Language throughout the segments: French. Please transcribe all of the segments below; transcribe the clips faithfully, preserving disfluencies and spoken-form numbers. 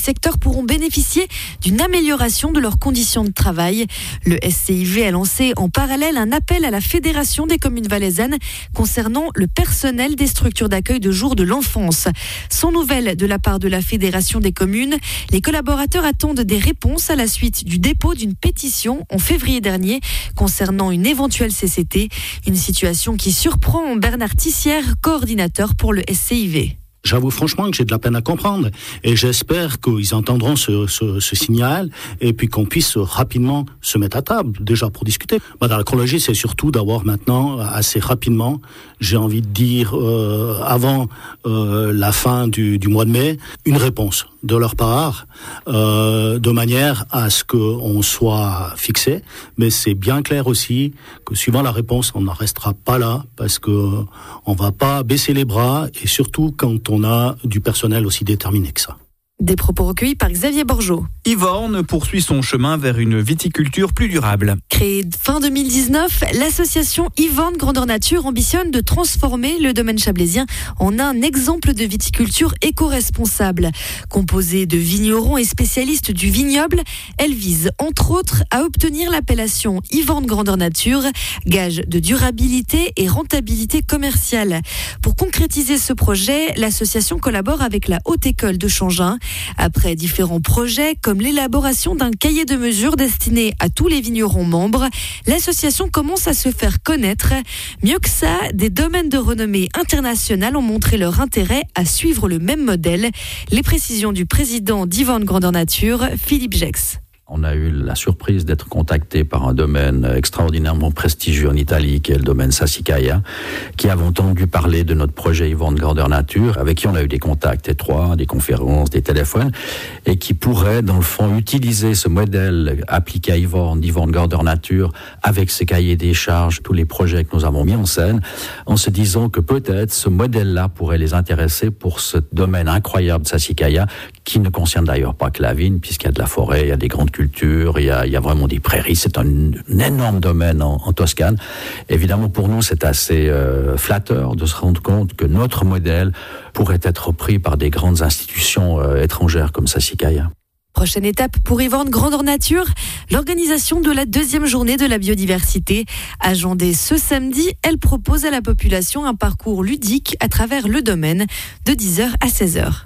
secteur pourront bénéficier d'une amélioration de leurs conditions de travail. Le S C I V a lancé en parallèle un appel à la Fédération des communes valaisannes concernant le personnel des structures d'accueil de jour de l'enfance. Sans nouvelles de la part de la Fédération des communes, les collaborateurs attendent des réponses à la suite du dépôt d'une pétition en février dernier concernant une éventuelle C C T. Une situation qui surprend Bernard Tissière, coordinateur pour le S C I V. J'avoue franchement que j'ai de la peine à comprendre et j'espère qu'ils entendront ce, ce, ce signal et puis qu'on puisse rapidement se mettre à table déjà pour discuter. Bah, dans la chronologie, c'est surtout d'avoir maintenant assez rapidement, j'ai envie de dire euh, avant euh, la fin du, du mois de mai, une réponse de leur part euh, de manière à ce qu'on soit fixé. Mais c'est bien clair aussi que suivant la réponse, on n'en restera pas là parce que on va pas baisser les bras et surtout quand on a du personnel aussi déterminé que ça. Des propos recueillis par Xavier Borgeaud. Yvorne poursuit son chemin vers une viticulture plus durable. Créée fin deux mille dix-neuf, l'association Yvorne Grandeur Nature ambitionne de transformer le domaine chablaisien en un exemple de viticulture éco-responsable. Composée de vignerons et spécialistes du vignoble, elle vise entre autres à obtenir l'appellation Yvorne Grandeur Nature, gage de durabilité et rentabilité commerciale. Pour concrétiser ce projet, l'association collabore avec la Haute École de Changin. Après différents projets comme l'élaboration d'un cahier de mesures destiné à tous les vignerons membres, l'association commence à se faire connaître. Mieux que ça, des domaines de renommée internationale ont montré leur intérêt à suivre le même modèle. Les précisions du président d'Yvorne Grandeur Nature, Philippe Gex. On a eu la surprise d'être contacté par un domaine extraordinairement prestigieux en Italie, qui est le domaine Sassicaia, qui avait entendu parler de notre projet Yvorne Grandeur Nature, avec qui on a eu des contacts étroits, des conférences, des téléphones, et qui pourrait, dans le fond, utiliser ce modèle appliqué à Yvorne, d'Yvorne Grandeur Nature, avec ses cahiers des charges, tous les projets que nous avons mis en scène, en se disant que peut-être ce modèle-là pourrait les intéresser pour ce domaine incroyable de Sassicaia, qui ne concerne d'ailleurs pas que la vigne, puisqu'il y a de la forêt, il y a des grandes cultures, il y a, il y a vraiment des prairies, c'est un, un énorme domaine en, en Toscane. Évidemment, pour nous, c'est assez euh, flatteur de se rendre compte que notre modèle pourrait être repris par des grandes institutions euh, étrangères comme Sassicaia. Prochaine étape pour Yvorne Grandeur Nature, l'organisation de la deuxième journée de la biodiversité. Agendée ce samedi, elle propose à la population un parcours ludique à travers le domaine de dix heures à seize heures.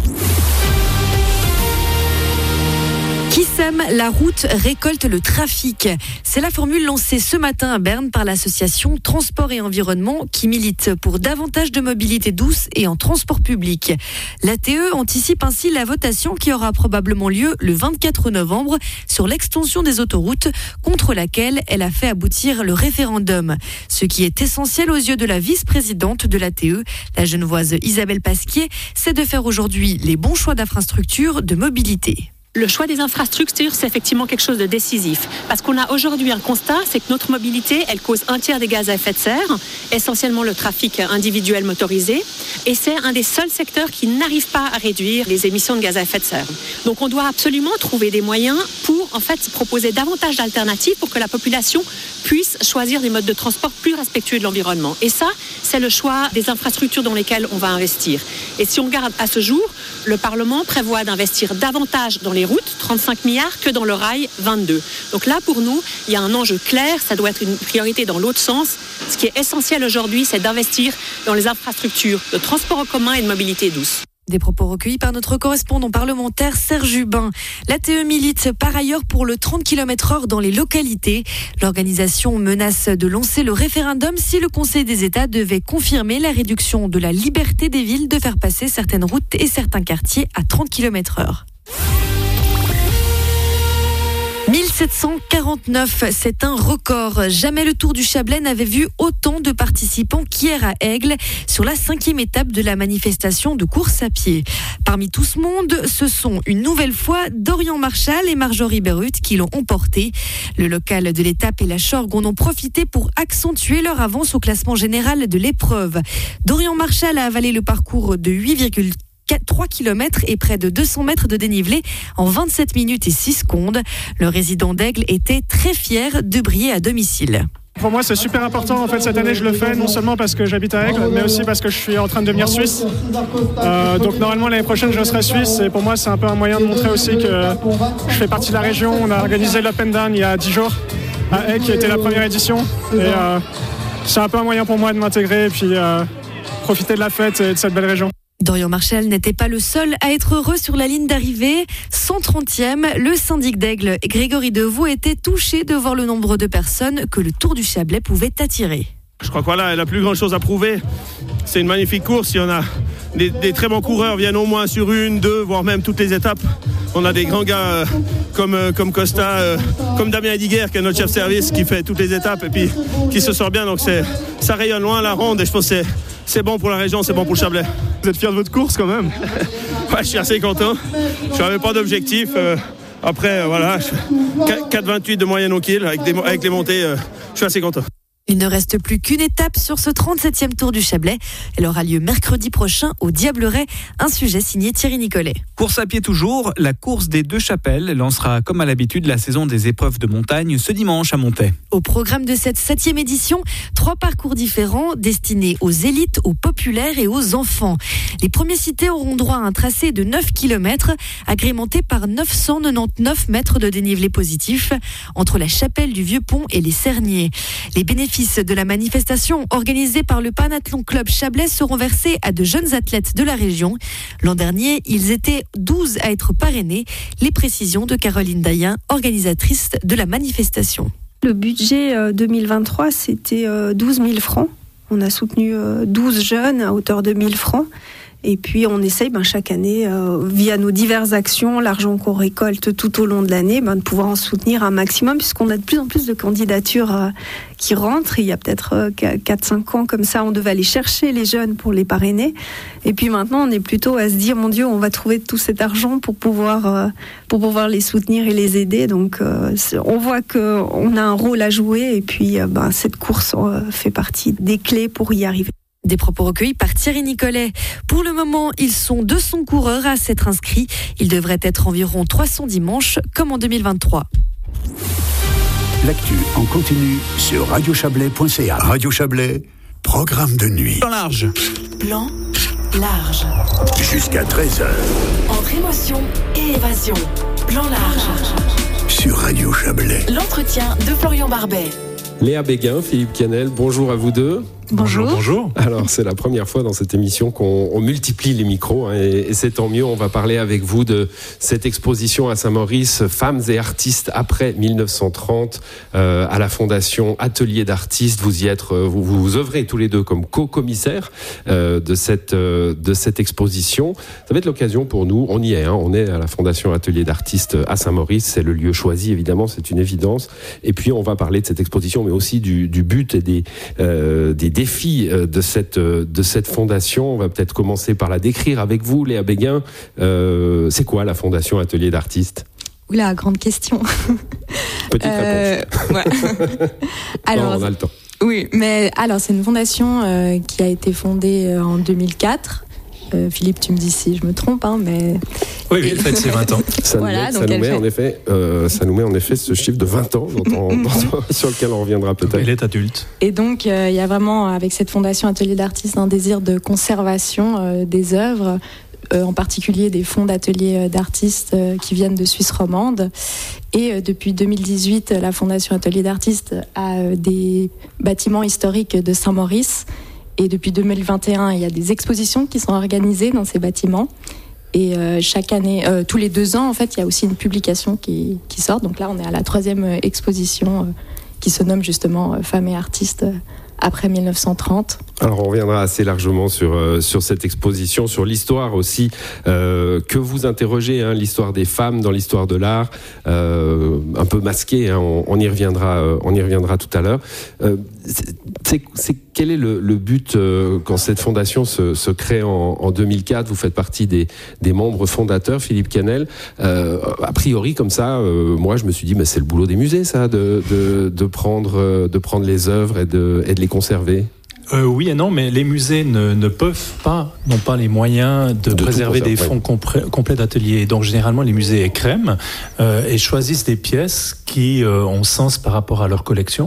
Qui sème la route récolte le trafic. C'est la formule lancée ce matin à Berne par l'association Transport et Environnement qui milite pour davantage de mobilité douce et en transport public. L'A T E anticipe ainsi la votation qui aura probablement lieu le vingt-quatre novembre sur l'extension des autoroutes contre laquelle elle a fait aboutir le référendum. Ce qui est essentiel aux yeux de la vice-présidente de l'A T E, la genevoise Isabelle Pasquier, c'est de faire aujourd'hui les bons choix d'infrastructures de mobilité. Le choix des infrastructures, c'est effectivement quelque chose de décisif. Parce qu'on a aujourd'hui un constat, c'est que notre mobilité, elle cause un tiers des gaz à effet de serre, essentiellement le trafic individuel motorisé, et c'est un des seuls secteurs qui n'arrive pas à réduire les émissions de gaz à effet de serre. Donc on doit absolument trouver des moyens pour en fait proposer davantage d'alternatives pour que la population puisse choisir des modes de transport plus respectueux de l'environnement. Et ça, c'est le choix des infrastructures dans lesquelles on va investir. Et si on regarde à ce jour, le Parlement prévoit d'investir davantage dans les routes, trente-cinq milliards, que dans le rail, vingt-deux. Donc là, pour nous, il y a un enjeu clair, ça doit être une priorité dans l'autre sens. Ce qui est essentiel aujourd'hui, c'est d'investir dans les infrastructures de transport en commun et de mobilité douce. Des propos recueillis par notre correspondant parlementaire Serge Hubin. L'A T E milite par ailleurs pour le trente kilomètres heure dans les localités. L'organisation menace de lancer le référendum si le Conseil des États devait confirmer la réduction de la liberté des villes de faire passer certaines routes et certains quartiers à trente kilomètres heure. mille sept cent quarante-neuf, c'est un record. Jamais le Tour du Chablais n'avait vu autant de participants qu'hier à Aigle sur la cinquième étape de la manifestation de course à pied. Parmi tout ce monde, ce sont une nouvelle fois Dorian Marchal et Marjorie Berruth qui l'ont emporté. Le local de l'étape et la Chorgue en ont profité pour accentuer leur avance au classement général de l'épreuve. Dorian Marchal a avalé le parcours de huit virgule trois kilomètres et près de deux cents mètres de dénivelé en vingt-sept minutes et six secondes. Le résident d'Aigle était très fier de briller à domicile. Pour moi, c'est super important. En fait, cette année, je le fais non seulement parce que j'habite à Aigle, mais aussi parce que je suis en train de devenir suisse. Euh, donc, normalement, l'année prochaine, je serai suisse. Et pour moi, c'est un peu un moyen de montrer aussi que je fais partie de la région. On a organisé l'Open Down il y a dix jours à Aigle, qui était la première édition. Et euh, c'est un peu un moyen pour moi de m'intégrer et puis euh, profiter de la fête et de cette belle région. Dorian Marchal n'était pas le seul à être heureux sur la ligne d'arrivée. cent trentième, le syndic d'Aigle, Grégory Deveau, était touché de voir le nombre de personnes que le Tour du Chablais pouvait attirer. Je crois que voilà, elle a plus grand chose à prouver. C'est une magnifique course. Il y en a des, des très bons coureurs viennent au moins sur une, deux, voire même toutes les étapes. On a des grands gars euh, comme, euh, comme Costa, euh, comme Damien Hediguer, qui est notre chef service, qui fait toutes les étapes et puis qui se sort bien. Donc c'est, ça rayonne loin la ronde et je pense que c'est, c'est bon pour la région, c'est bon pour le Chablais. Vous êtes fiers de votre course quand même? Ouais, je suis assez content. Je n'avais pas d'objectif. Euh, après, euh, voilà, quatre vingt-huit de moyenne au kill avec, des, avec les montées. Euh, je suis assez content. Il ne reste plus qu'une étape sur ce trente-septième Tour du Chablais. Elle aura lieu mercredi prochain au Diableret. Un sujet signé Thierry Nicolet. Course à pied toujours, la course des Deux Chapelles lancera comme à l'habitude la saison des épreuves de montagne ce dimanche à Montaix. Au programme de cette septième édition, trois parcours différents destinés aux élites, aux populaires et aux enfants. Les premiers cités auront droit à un tracé de neuf kilomètres, agrémenté par neuf cent quatre-vingt-dix-neuf mètres de dénivelé positif entre la chapelle du Vieux-Pont et les Cerniers. Les bénéfices de la manifestation organisée par le Panathlon Club Chablais seront versés à de jeunes athlètes de la région. L'an dernier, ils étaient douze à être parrainés. Les précisions de Caroline Dayen, organisatrice de la manifestation. Le budget deux mille vingt-trois, c'était douze mille francs. On a soutenu douze jeunes à hauteur de mille francs. Et puis on essaye ben, chaque année, euh, via nos diverses actions, l'argent qu'on récolte tout au long de l'année, ben, de pouvoir en soutenir un maximum, puisqu'on a de plus en plus de candidatures euh, qui rentrent. Il y a peut-être euh, quatre cinq ans, comme ça, on devait aller chercher les jeunes pour les parrainer. Et puis maintenant, on est plutôt à se dire, mon Dieu, on va trouver tout cet argent pour pouvoir, euh, pour pouvoir les soutenir et les aider. Donc euh, on voit qu'on a un rôle à jouer, et puis euh, ben, cette course euh, fait partie des clés pour y arriver. Des propos recueillis par Thierry Nicolet. Pour le moment, ils sont deux cents coureurs à s'être inscrits. Ils devraient être environ trois cents dimanche, comme en deux mille vingt-trois. L'actu en continu sur radio chablais point c a. Radio Chablais, programme de nuit. Plan large. Plan large. Jusqu'à treize heures. Entre émotion et évasion. Plan large. Sur Radio Chablais. L'entretien de Florian Barbet. Léa Béguin, Philippe Canel, bonjour à vous deux. Bonjour. Bonjour. Alors, c'est la première fois dans cette émission qu'on on multiplie les micros, hein, et, et c'est tant mieux. On va parler avec vous de cette exposition à Saint-Maurice, Femmes et artistes après mille neuf cent trente, euh, à la Fondation Atelier d'artistes. Vous y êtes, vous, vous œuvrez tous les deux comme co-commissaires euh, de cette euh, de cette exposition. Ça va être l'occasion pour nous. On y est, hein, on est à la Fondation Atelier d'artistes à Saint-Maurice. C'est le lieu choisi, évidemment, c'est une évidence. Et puis, on va parler de cette exposition, mais aussi du, du but et des euh, des défis de cette, de cette fondation. On va peut-être commencer par la décrire avec vous, Léa Béguin. Euh, c'est quoi la Fondation Atelier d'artistes ? Oula, grande question. Petite euh, réponse. Ouais. Alors, non, on a le temps. Oui, mais alors c'est une fondation euh, qui a été fondée euh, en deux mille quatre. Euh, Philippe, tu me dis si je me trompe, hein, mais... Oui, oui, elle fête ses vingt ans. Ça nous voilà, met, ça nous met fait... en effet, euh, ça nous met en effet ce chiffre de vingt ans dont on, dont on, sur lequel on reviendra peut-être. Elle est adulte. Et donc, euh, il y a vraiment, avec cette fondation Atelier d'artistes, un désir de conservation euh, des œuvres, euh, en particulier des fonds d'ateliers d'artistes euh, qui viennent de Suisse romande. Et euh, depuis deux mille dix-huit, la Fondation Atelier d'artistes a euh, des bâtiments historiques de Saint-Maurice. Et depuis deux mille vingt et un, il y a des expositions qui sont organisées dans ces bâtiments. Et euh, chaque année, euh, tous les deux ans, en fait, il y a aussi une publication qui, qui sort. Donc là, on est à la troisième exposition euh, qui se nomme justement euh, Femmes et artistes euh, après mille neuf cent trente. Alors on reviendra assez largement sur, euh, sur cette exposition, sur l'histoire aussi euh, que vous interrogez, hein, l'histoire des femmes dans l'histoire de l'art, euh, un peu masquée, hein, on, on y reviendra, euh, on y reviendra tout à l'heure. Euh, c'est, c'est, quel est le, le but euh, quand cette fondation se, se crée en, en deux mille quatre? Vous faites partie des, des membres fondateurs, Philippe Canel. Euh, a priori, comme ça, euh, moi je me suis dit, mais c'est le boulot des musées, ça, de, de, de, prendre, de prendre les œuvres et de, et de les conserver. Euh, oui et non, mais les musées ne, ne peuvent pas, n'ont pas les moyens de, de préserver des fonds compré- complets d'ateliers. Donc généralement, les musées écrèment euh, et choisissent des pièces qui euh, ont sens par rapport à leur collection.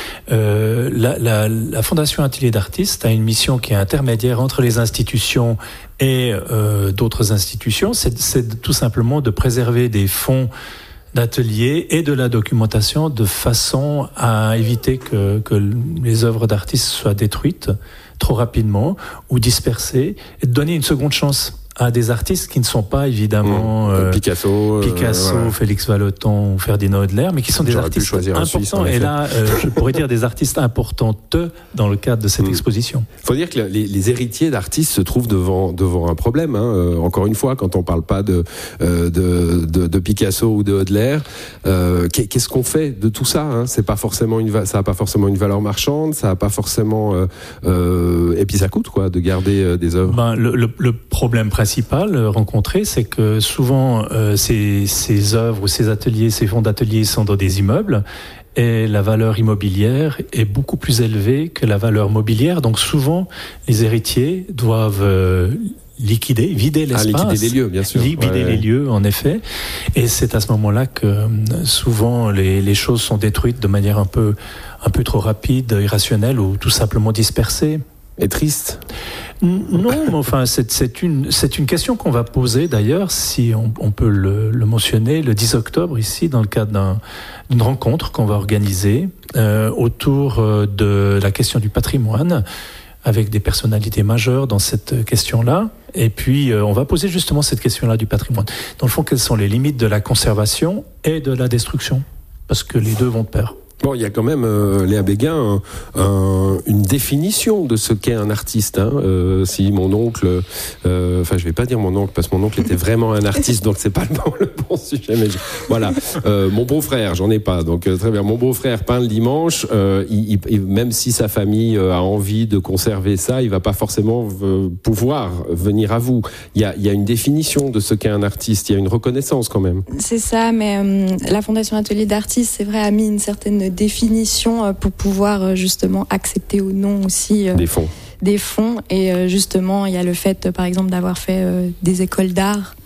Euh, la, la, la Fondation Atelier d'Artistes a une mission qui est intermédiaire entre les institutions et euh, d'autres institutions. C'est, c'est tout simplement de préserver des fonds d'ateliers et de la documentation de façon à éviter que, que les œuvres d'artistes soient détruites trop rapidement ou dispersées, et de donner une seconde chance à des artistes qui ne sont pas évidemment mmh. euh, Picasso, Picasso, euh, voilà. Félix Vallotton ou Ferdinand Hodler, mais qui sont des J'aurais artistes importants. Suisse, et là, euh, je pourrais dire des artistes importantes dans le cadre de cette mmh. exposition. Il faut dire que les, les héritiers d'artistes se trouvent devant, devant un problème. Hein. Euh, encore une fois, quand on ne parle pas de, euh, de, de, de Picasso ou de Hodler, euh, qu'est-ce qu'on fait de tout ça, hein? C'est pas forcément une, ça n'a pas forcément une valeur marchande, ça n'a pas forcément... Euh, euh, et puis ça coûte, quoi, de garder euh, des œuvres. Ben, le, le, le problème principal rencontré, c'est que souvent euh, ces, ces œuvres ou ces ateliers, ces fonds d'ateliers sont dans des immeubles et la valeur immobilière est beaucoup plus élevée que la valeur mobilière. Donc souvent, les héritiers doivent euh, liquider, vider l'espace. Ah, liquider les lieux, bien sûr. Vider ouais, les ouais. lieux, en effet. Et c'est à ce moment-là que souvent les, les choses sont détruites de manière un peu, un peu trop rapide, irrationnelle ou tout simplement dispersée. Et triste. Non, mais enfin, c'est, c'est, une, c'est une question qu'on va poser d'ailleurs, si on, on peut le, le mentionner, le dix octobre ici, dans le cadre d'un, d'une rencontre qu'on va organiser euh, autour de la question du patrimoine, avec des personnalités majeures dans cette question-là. Et puis, euh, on va poser justement cette question-là du patrimoine. Dans le fond, quelles sont les limites de la conservation et de la destruction ? Parce que les deux vont de pair. Bon, il y a quand même, euh, Léa Béguin, un, un, une définition de ce qu'est un artiste. Hein. Euh, si mon oncle, euh, enfin, je vais pas dire mon oncle parce que mon oncle était vraiment un artiste, donc c'est pas le bon, le bon sujet. Mais je, voilà, euh, mon beau-frère, j'en ai pas, donc euh, très bien. Mon beau-frère peint le dimanche. Euh, il, il, même si sa famille a envie de conserver ça, il va pas forcément euh, pouvoir venir à vous. Il y a, il y a une définition de ce qu'est un artiste. Il y a une reconnaissance quand même. C'est ça, mais euh, la Fondation Atelier d'Artistes, c'est vrai, a mis une certaine définition pour pouvoir justement accepter ou non aussi euh, des fonds. Des fonds et euh, justement il y a le fait par exemple d'avoir fait euh, des écoles d'art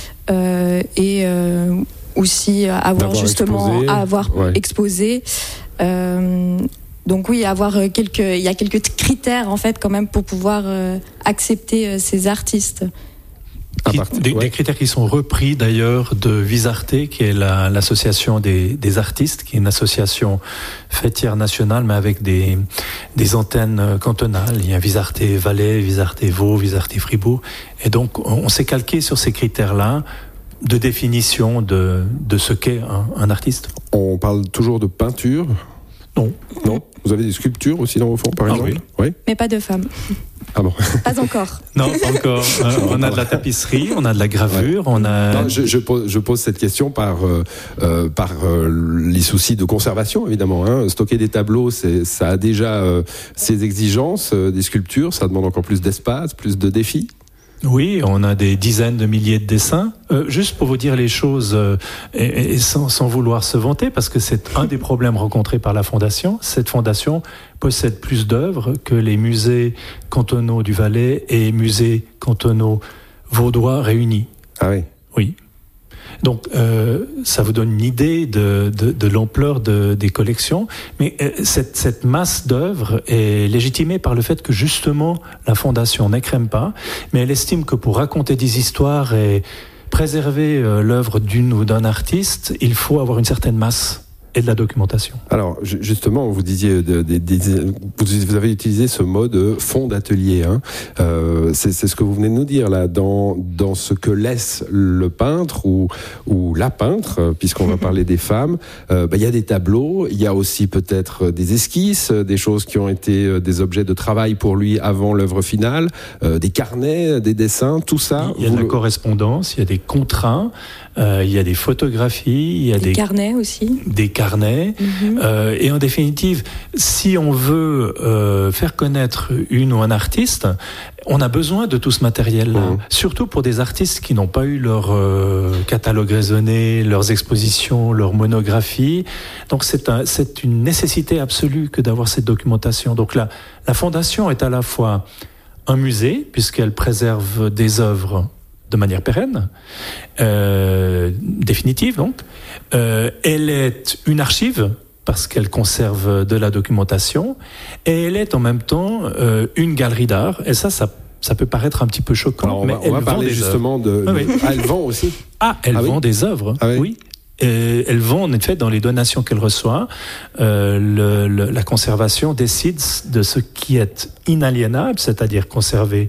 euh, et euh, aussi avoir d'avoir justement exposé. avoir ouais. exposé. Euh, donc oui, avoir quelques, il y a quelques critères en fait quand même pour pouvoir euh, accepter euh, ces artistes. Qui, des, ouais. des critères qui sont repris d'ailleurs de Visarte, qui est la, l'association des, des artistes, qui est une association fêtière nationale, mais avec des, des antennes cantonales. Il y a Visarte Valais, Visarte Vaud, Visarte Fribourg. Et donc, on, on s'est calqué sur ces critères-là de définition de, de ce qu'est un, un artiste. On parle toujours de peinture ? Non. Non. Vous avez des sculptures aussi dans vos fonds, par ah, exemple ? Oui. Oui. Mais pas de femmes. Ah bon. Pas encore. Non, pas encore. Euh, on a de la tapisserie, on a de la gravure, ouais. on a. Non, je, je, pose, je pose cette question par euh, euh, par euh, les soucis de conservation, évidemment. Hein. Stocker des tableaux, c'est, ça a déjà euh, ses exigences. Euh, des sculptures, ça demande encore plus d'espace, plus de défis. Oui, on a des dizaines de milliers de dessins. Euh, juste pour vous dire les choses, euh, et, et sans, sans vouloir se vanter, parce que c'est un des problèmes rencontrés par la Fondation. Cette Fondation possède plus d'œuvres que les musées cantonaux du Valais et musées cantonaux vaudois réunis. Ah oui. Oui. Donc, euh, ça vous donne une idée de, de, de l'ampleur de, des collections. Mais euh, cette, cette masse d'œuvres est légitimée par le fait que, justement, la Fondation n'écrème pas, mais elle estime que pour raconter des histoires et préserver euh, l'œuvre d'une ou d'un artiste, il faut avoir une certaine masse et de la documentation. Alors, justement, vous disiez, de, de, de, vous avez utilisé ce mot de fonds d'atelier. Hein. Euh, c'est, c'est ce que vous venez de nous dire là, dans dans ce que laisse le peintre ou ou la peintre, puisqu'on va parler des femmes. Euh, bah, il y a des tableaux, il y a aussi peut-être des esquisses, des choses qui ont été des objets de travail pour lui avant l'œuvre finale, euh, des carnets, des dessins, tout ça. Il y a de la le... correspondance, il y a des contrats, euh, il y a des photographies, il y a des, des carnets aussi. Des carnets. carnets. Mm-hmm. Euh, et en définitive, si on veut euh, faire connaître une ou un artiste, on a besoin de tout ce matériel-là, mmh. surtout pour des artistes qui n'ont pas eu leur euh, catalogue raisonné, leurs expositions, leurs monographies. Donc c'est, un, c'est une nécessité absolue que d'avoir cette documentation. Donc la, la Fondation est à la fois un musée, puisqu'elle préserve des œuvres de manière pérenne, euh, définitive donc. Euh, elle est une archive, parce qu'elle conserve de la documentation, et elle est en même temps euh, une galerie d'art, et ça, ça, ça peut paraître un petit peu choquant. Alors on mais va, on va parler justement de... Ah, oui. Ah, elle vend aussi Ah, elle ah, vend oui. des œuvres, ah, oui. oui. Et elle vend en effet dans les donations qu'elle reçoit. Euh, le, le, la conservation décide de ce qui est inaliénable, c'est-à-dire conservé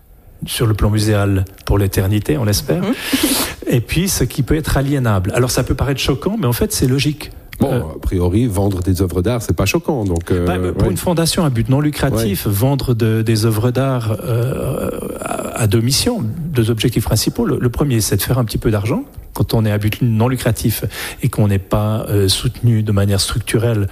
sur le plan muséal pour l'éternité, on l'espère, mmh. et puis ce qui peut être aliénable. Alors ça peut paraître choquant, mais en fait c'est logique. Bon, euh, a priori, vendre des œuvres d'art, c'est pas choquant. Donc, euh, bah, pour ouais. une fondation à but non lucratif, ouais. vendre de, des œuvres d'art euh, à, à deux missions, deux objectifs principaux. Le, le premier, c'est de faire un petit peu d'argent. Quand on est à but non lucratif et qu'on n'est pas euh, soutenu de manière structurelle,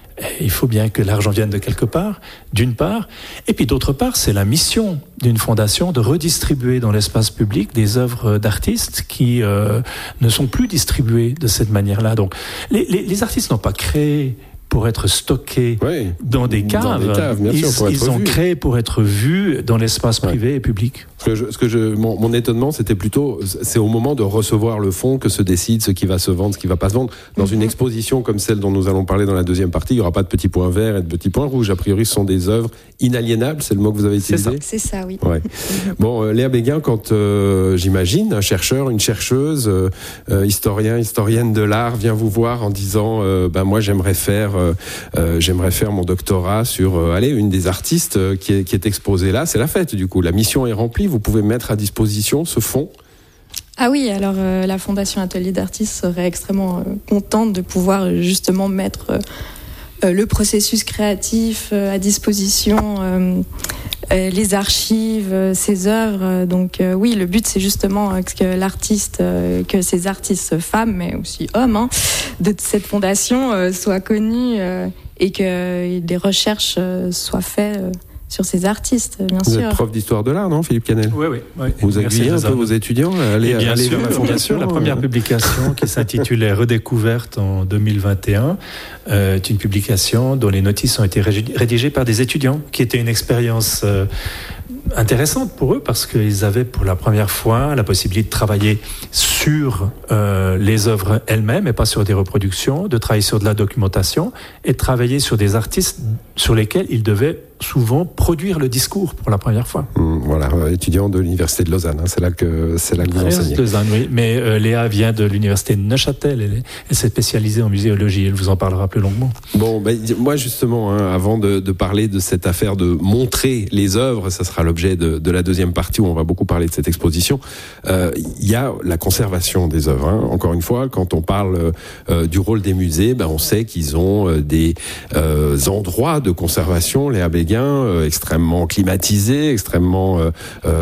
il faut bien que l'argent vienne de quelque part, d'une part. Et puis d'autre part, c'est la mission d'une fondation de redistribuer dans l'espace public des œuvres d'artistes qui euh, ne sont plus distribuées de cette manière-là. Donc, les, les, les artistes n'ont pas créé pour être stockés oui, dans des caves. Dans des caves bien ils, sûr, pour être ils ont vus. créé pour être vus dans l'espace privé ouais. et public. Ce que je, ce que je, mon, mon étonnement, c'était plutôt, c'est au moment de recevoir le fonds que se décide ce qui va se vendre, ce qui va pas se vendre. Dans mm-hmm. une exposition comme celle dont nous allons parler dans la deuxième partie, il y aura pas de petits points verts et de petits points rouges. A priori, ce sont des œuvres inaliénables. C'est le mot que vous avez utilisé. C'est ça, c'est ça oui. Ouais. Bon, euh, Léa Béguin, quand euh, j'imagine un chercheur, une chercheuse, euh, euh, historien, historienne de l'art vient vous voir en disant, euh, ben moi j'aimerais faire, euh, euh, j'aimerais faire mon doctorat sur, euh, allez, une des artistes euh, qui est, qui est exposée là. C'est la fête du coup. La mission est remplie. Vous pouvez mettre à disposition ce fonds ? Ah oui, alors euh, la Fondation Atelier d'Artistes serait extrêmement euh, contente de pouvoir euh, justement mettre euh, le processus créatif euh, à disposition, euh, euh, les archives, euh, ses œuvres. Donc euh, oui, le but c'est justement euh, que l'artiste, euh, que ces artistes femmes, mais aussi hommes, hein, de cette fondation euh, soient connus euh, et que euh, des recherches euh, soient faites. Euh, sur ces artistes, bien vous sûr. Vous êtes prof d'histoire de l'art, non, Philippe Canel ? Oui, oui. oui. Vous aiguillez un peu vos étudiants à aller, bien aller sûr, vers la fondation. La première publication qui s'intitulait Redécouverte en deux mille vingt et un euh, est une publication dont les notices ont été rédigées par des étudiants, qui était une expérience euh, intéressante pour eux parce qu'ils avaient pour la première fois la possibilité de travailler sur euh, les œuvres elles-mêmes et pas sur des reproductions, de travailler sur de la documentation et de travailler sur des artistes sur lesquels ils devaient souvent produire le discours pour la première fois. Mmh, voilà, euh, étudiant de l'université de Lausanne, hein, c'est là que c'est là que vous enseignez. De Lausanne, oui. Mais euh, Léa vient de l'université de Neuchâtel. Elle, elle s'est spécialisée en muséologie. Elle vous en parlera plus longuement. Bon, ben, moi justement, hein, avant de, de parler de cette affaire de montrer les œuvres, ça sera l'objet de, de la deuxième partie où on va beaucoup parler de cette exposition. Il euh, y a la conservation des œuvres. Hein. Encore une fois, quand on parle euh, du rôle des musées, ben, on sait qu'ils ont euh, des euh, endroits de conservation. Léa Béguin, Euh, extrêmement climatisé, extrêmement, euh,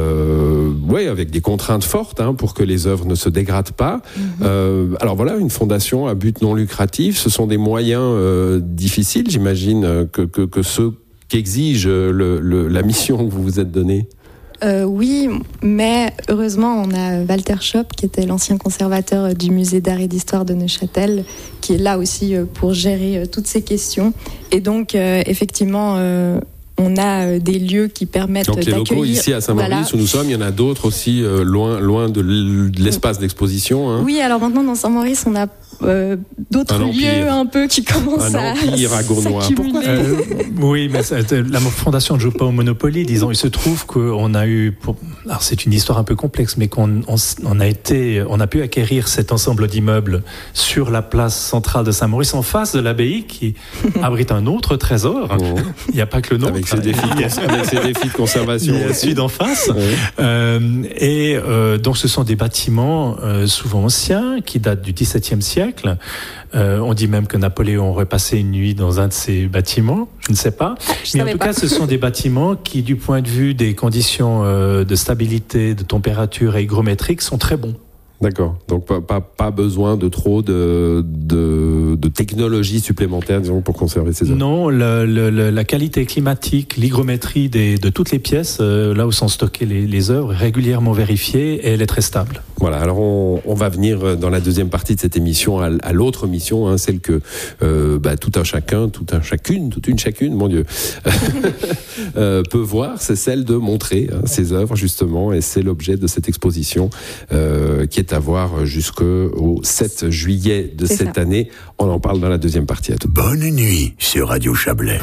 euh, ouais, avec des contraintes fortes hein, pour que les œuvres ne se dégradent pas. Mmh. Euh, alors voilà, une fondation à but non lucratif, ce sont des moyens euh, difficiles, j'imagine, que, que, que ceux qu'exige le, le, la mission que vous vous êtes donnée. Euh, oui, mais heureusement, on a Walter Schopp, qui était l'ancien conservateur du musée d'art et d'histoire de Neuchâtel, qui est là aussi pour gérer toutes ces questions. Et donc, euh, effectivement, euh, on a des lieux qui permettent donc les d'accueillir... locaux ici à Saint-Maurice voilà. où nous sommes, il y en a d'autres aussi euh, loin, loin de l'espace d'exposition. Hein. Oui, alors maintenant dans Saint-Maurice, on a euh, d'autres lieux un peu qui commencent un à empire à Gournois. Pourquoi euh, Oui, mais la fondation ne joue pas au Monopoly. Disons, il se trouve qu'on a eu, pour... alors c'est une histoire un peu complexe, mais qu'on on, on a été, on a pu acquérir cet ensemble d'immeubles sur la place centrale de Saint-Maurice, en face de l'abbaye, qui abrite un autre trésor. Oh. Il n'y a pas que le nôtre. Avec ses défis, avec ses défis de conservation. Il y a celui d'en face. Oui. Euh, et euh, donc, ce sont des bâtiments euh, souvent anciens qui datent du dix-septième siècle. Euh, on dit même que Napoléon aurait passé une nuit dans un de ces bâtiments. Je ne sais pas. Je Mais en tout pas. cas, ce sont des bâtiments qui, du point de vue des conditions euh, de stabilité, de température et hygrométrique, sont très bons. D'accord. Donc pas, pas, pas besoin de trop de, de, de technologie supplémentaire, disons, pour conserver ces œuvres. Non, le, le, le, la qualité climatique, l'hygrométrie des, de toutes les pièces, euh, là où sont stockées les, les œuvres, régulièrement vérifiée, et elle est très stable. Voilà, alors on, on va venir dans la deuxième partie de cette émission à, à l'autre mission, hein, celle que euh, bah, tout un chacun, tout un chacune, toute une chacune, mon Dieu, euh, peut voir, c'est celle de montrer hein, ces œuvres justement, et c'est l'objet de cette exposition euh, qui est à voir jusqu'au sept juillet de c'est cette ça. année. On en parle dans la deuxième partie. À tout. Bonne nuit sur Radio Chablais.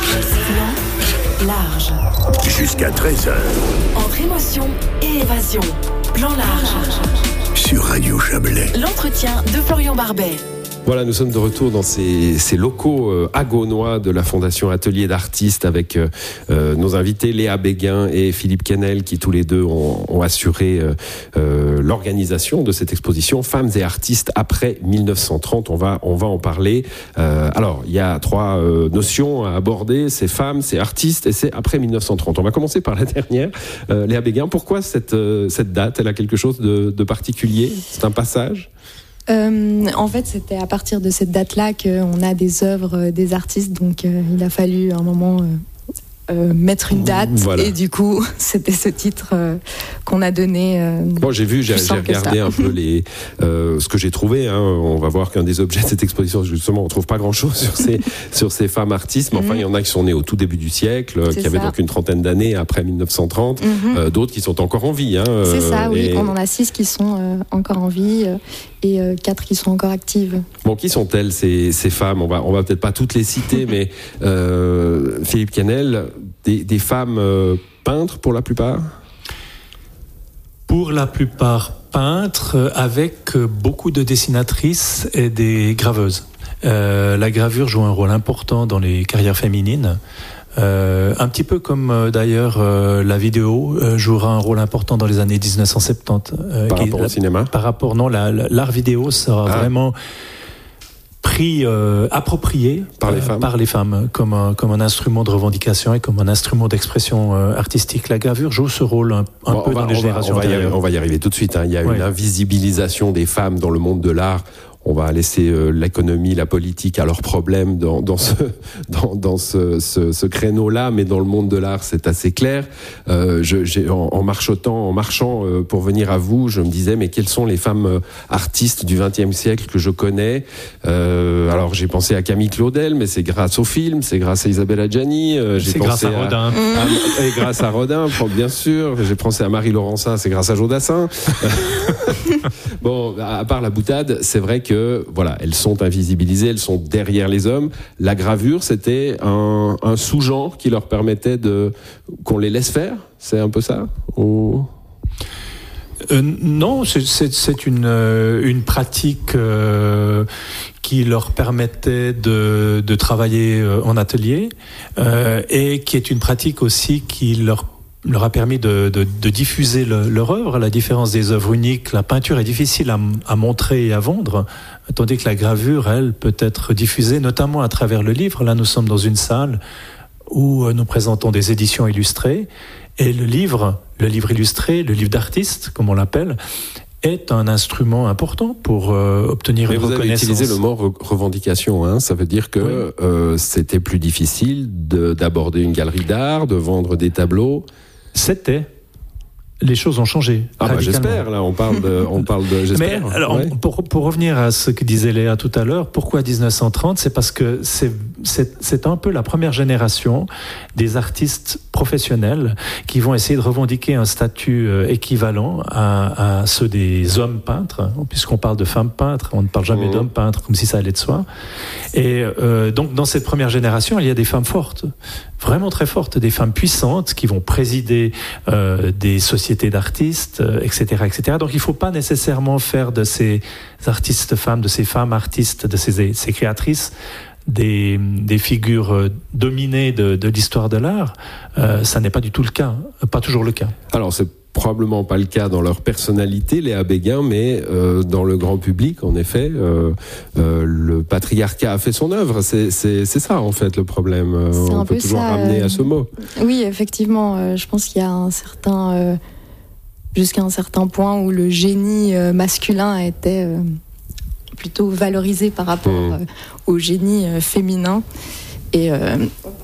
Large. Jusqu'à treize heures. Entre émotion et évasion. Plan large. Sur Radio Chablais. L'entretien de Florian Barbet. Voilà, nous sommes de retour dans ces, ces locaux euh, agonois de la Fondation Atelier d'Artistes avec euh, euh, nos invités Léa Béguin et Philippe Quesnel qui tous les deux ont, ont assuré euh, euh, l'organisation de cette exposition Femmes et artistes après mille neuf cent trente. On va, on va en parler. Euh, alors, il y a trois euh, notions à aborder, c'est femmes, c'est artistes et c'est après mille neuf cent trente. On va commencer par la dernière. Euh, Léa Béguin, pourquoi cette, euh, cette date? Elle a quelque chose de, de particulier? C'est un passage? Euh, en fait, c'était à partir de cette date-là qu'on a des œuvres euh, des artistes, donc euh, il a fallu un moment euh, euh, mettre une date, voilà. Et du coup, c'était ce titre euh, qu'on a donné. Euh, bon, j'ai vu, j'ai, j'ai regardé un peu les, euh, ce que j'ai trouvé. Hein. On va voir qu'un des objets de cette exposition, justement, on trouve pas grand-chose sur ces sur ces femmes artistes. Mais enfin, il mm-hmm. y en a qui sont nées au tout début du siècle, C'est qui ça. avaient donc une trentaine d'années après mille neuf cent trente. Mm-hmm. Euh, d'autres qui sont encore en vie. Hein, C'est ça, euh, oui. et... On en a six qui sont euh, encore en vie. Euh, et euh, quatre qui sont encore actives. Bon, qui sont-elles ces, ces femmes? On va, on va peut-être pas toutes les citer, mais euh, Philippe Quesnel, des, des femmes euh, peintres pour la plupart? Pour la plupart peintres, avec beaucoup de dessinatrices et des graveuses. Euh, la gravure joue un rôle important dans les carrières féminines. Euh, un petit peu comme euh, d'ailleurs euh, la vidéo euh, jouera un rôle important dans les années dix-neuf cent soixante-dix. Euh, par rapport la, au cinéma? Par rapport, non, la, la, l'art vidéo sera ah. vraiment pris, euh, approprié par les, euh, femmes. par les femmes comme un, comme un instrument de revendication et comme un instrument d'expression euh, artistique. La gravure joue ce rôle un, un bon, peu va, dans les générations va, on va, antérieures. Y, on va y arriver tout de suite. Hein. Il y a oui. une invisibilisation des femmes dans le monde de l'art. On va laisser euh, l'économie, la politique à leurs problèmes dans, dans ce, dans, dans ce, ce, ce créneau-là, mais dans le monde de l'art, c'est assez clair. Euh, je, j'ai, en, en marchotant, en marchant euh, pour venir à vous, je me disais, mais quelles sont les femmes euh, artistes du vingtième siècle que je connais? euh, Alors, j'ai pensé à Camille Claudel, mais c'est grâce au film, c'est grâce à Isabelle Adjani. Euh, j'ai c'est pensé grâce à, à Rodin. À, et grâce à Rodin, bien sûr. J'ai pensé à Marie Laurencin, c'est grâce à Jodassin. Bon, à part la boutade, c'est vrai que voilà, elles sont invisibilisées, elles sont derrière les hommes. La gravure, c'était un, un sous-genre qui leur permettait de qu'on les laisse faire. C'est un peu ça ou... euh, Non, c'est, c'est, c'est une euh, une pratique euh, qui leur permettait de de travailler euh, en atelier euh, et qui est une pratique aussi qui leur leur a permis de, de, de diffuser le, leur œuvre. À la différence des œuvres uniques, la peinture est difficile à, à montrer et à vendre, tandis que la gravure, elle, peut être diffusée, notamment à travers le livre. Là, nous sommes dans une salle où nous présentons des éditions illustrées, et le livre, le livre illustré, le livre d'artiste, comme on l'appelle, est un instrument important pour euh, obtenir Mais une vous reconnaissance. Vous avez utilisé le mot re- revendication, hein. Ça veut dire que oui. euh, c'était plus difficile de, d'aborder une galerie d'art, de vendre des tableaux. C'était. Les choses ont changé. Ah bah j'espère, là, on parle de, on parle de, j'espère. Mais alors, ouais. pour, pour revenir à ce que disait Léa tout à l'heure, pourquoi dix-neuf cent trente? C'est parce que c'est, c'est, c'est un peu la première génération des artistes professionnels qui vont essayer de revendiquer un statut équivalent à, à ceux des hommes peintres, puisqu'on parle de femmes peintres, on ne parle jamais mmh. d'hommes peintres, comme si ça allait de soi. Et euh, donc, dans cette première génération, il y a des femmes fortes, vraiment très fortes, des femmes puissantes qui vont présider euh, des sociétés d'artistes, euh, et cetera, et cetera. Donc, il ne faut pas nécessairement faire de ces artistes femmes, de ces femmes artistes, de ces, ces créatrices, des, des figures euh, dominées de, de l'histoire de l'art. Euh, ça n'est pas du tout le cas, pas toujours le cas. Alors, c'est probablement pas le cas dans leur personnalité, Léa Béguin, mais euh, dans le grand public, en effet, euh, euh, le patriarcat a fait son œuvre. C'est, c'est, c'est ça, en fait, le problème. C'est On peut peu toujours ça, ramener euh... à ce mot. Oui, effectivement. Euh, je pense qu'il y a un certain... Euh... jusqu'à un certain point où le génie euh, masculin était euh, plutôt valorisé par rapport mmh. euh, au génie euh, féminin. Et, euh,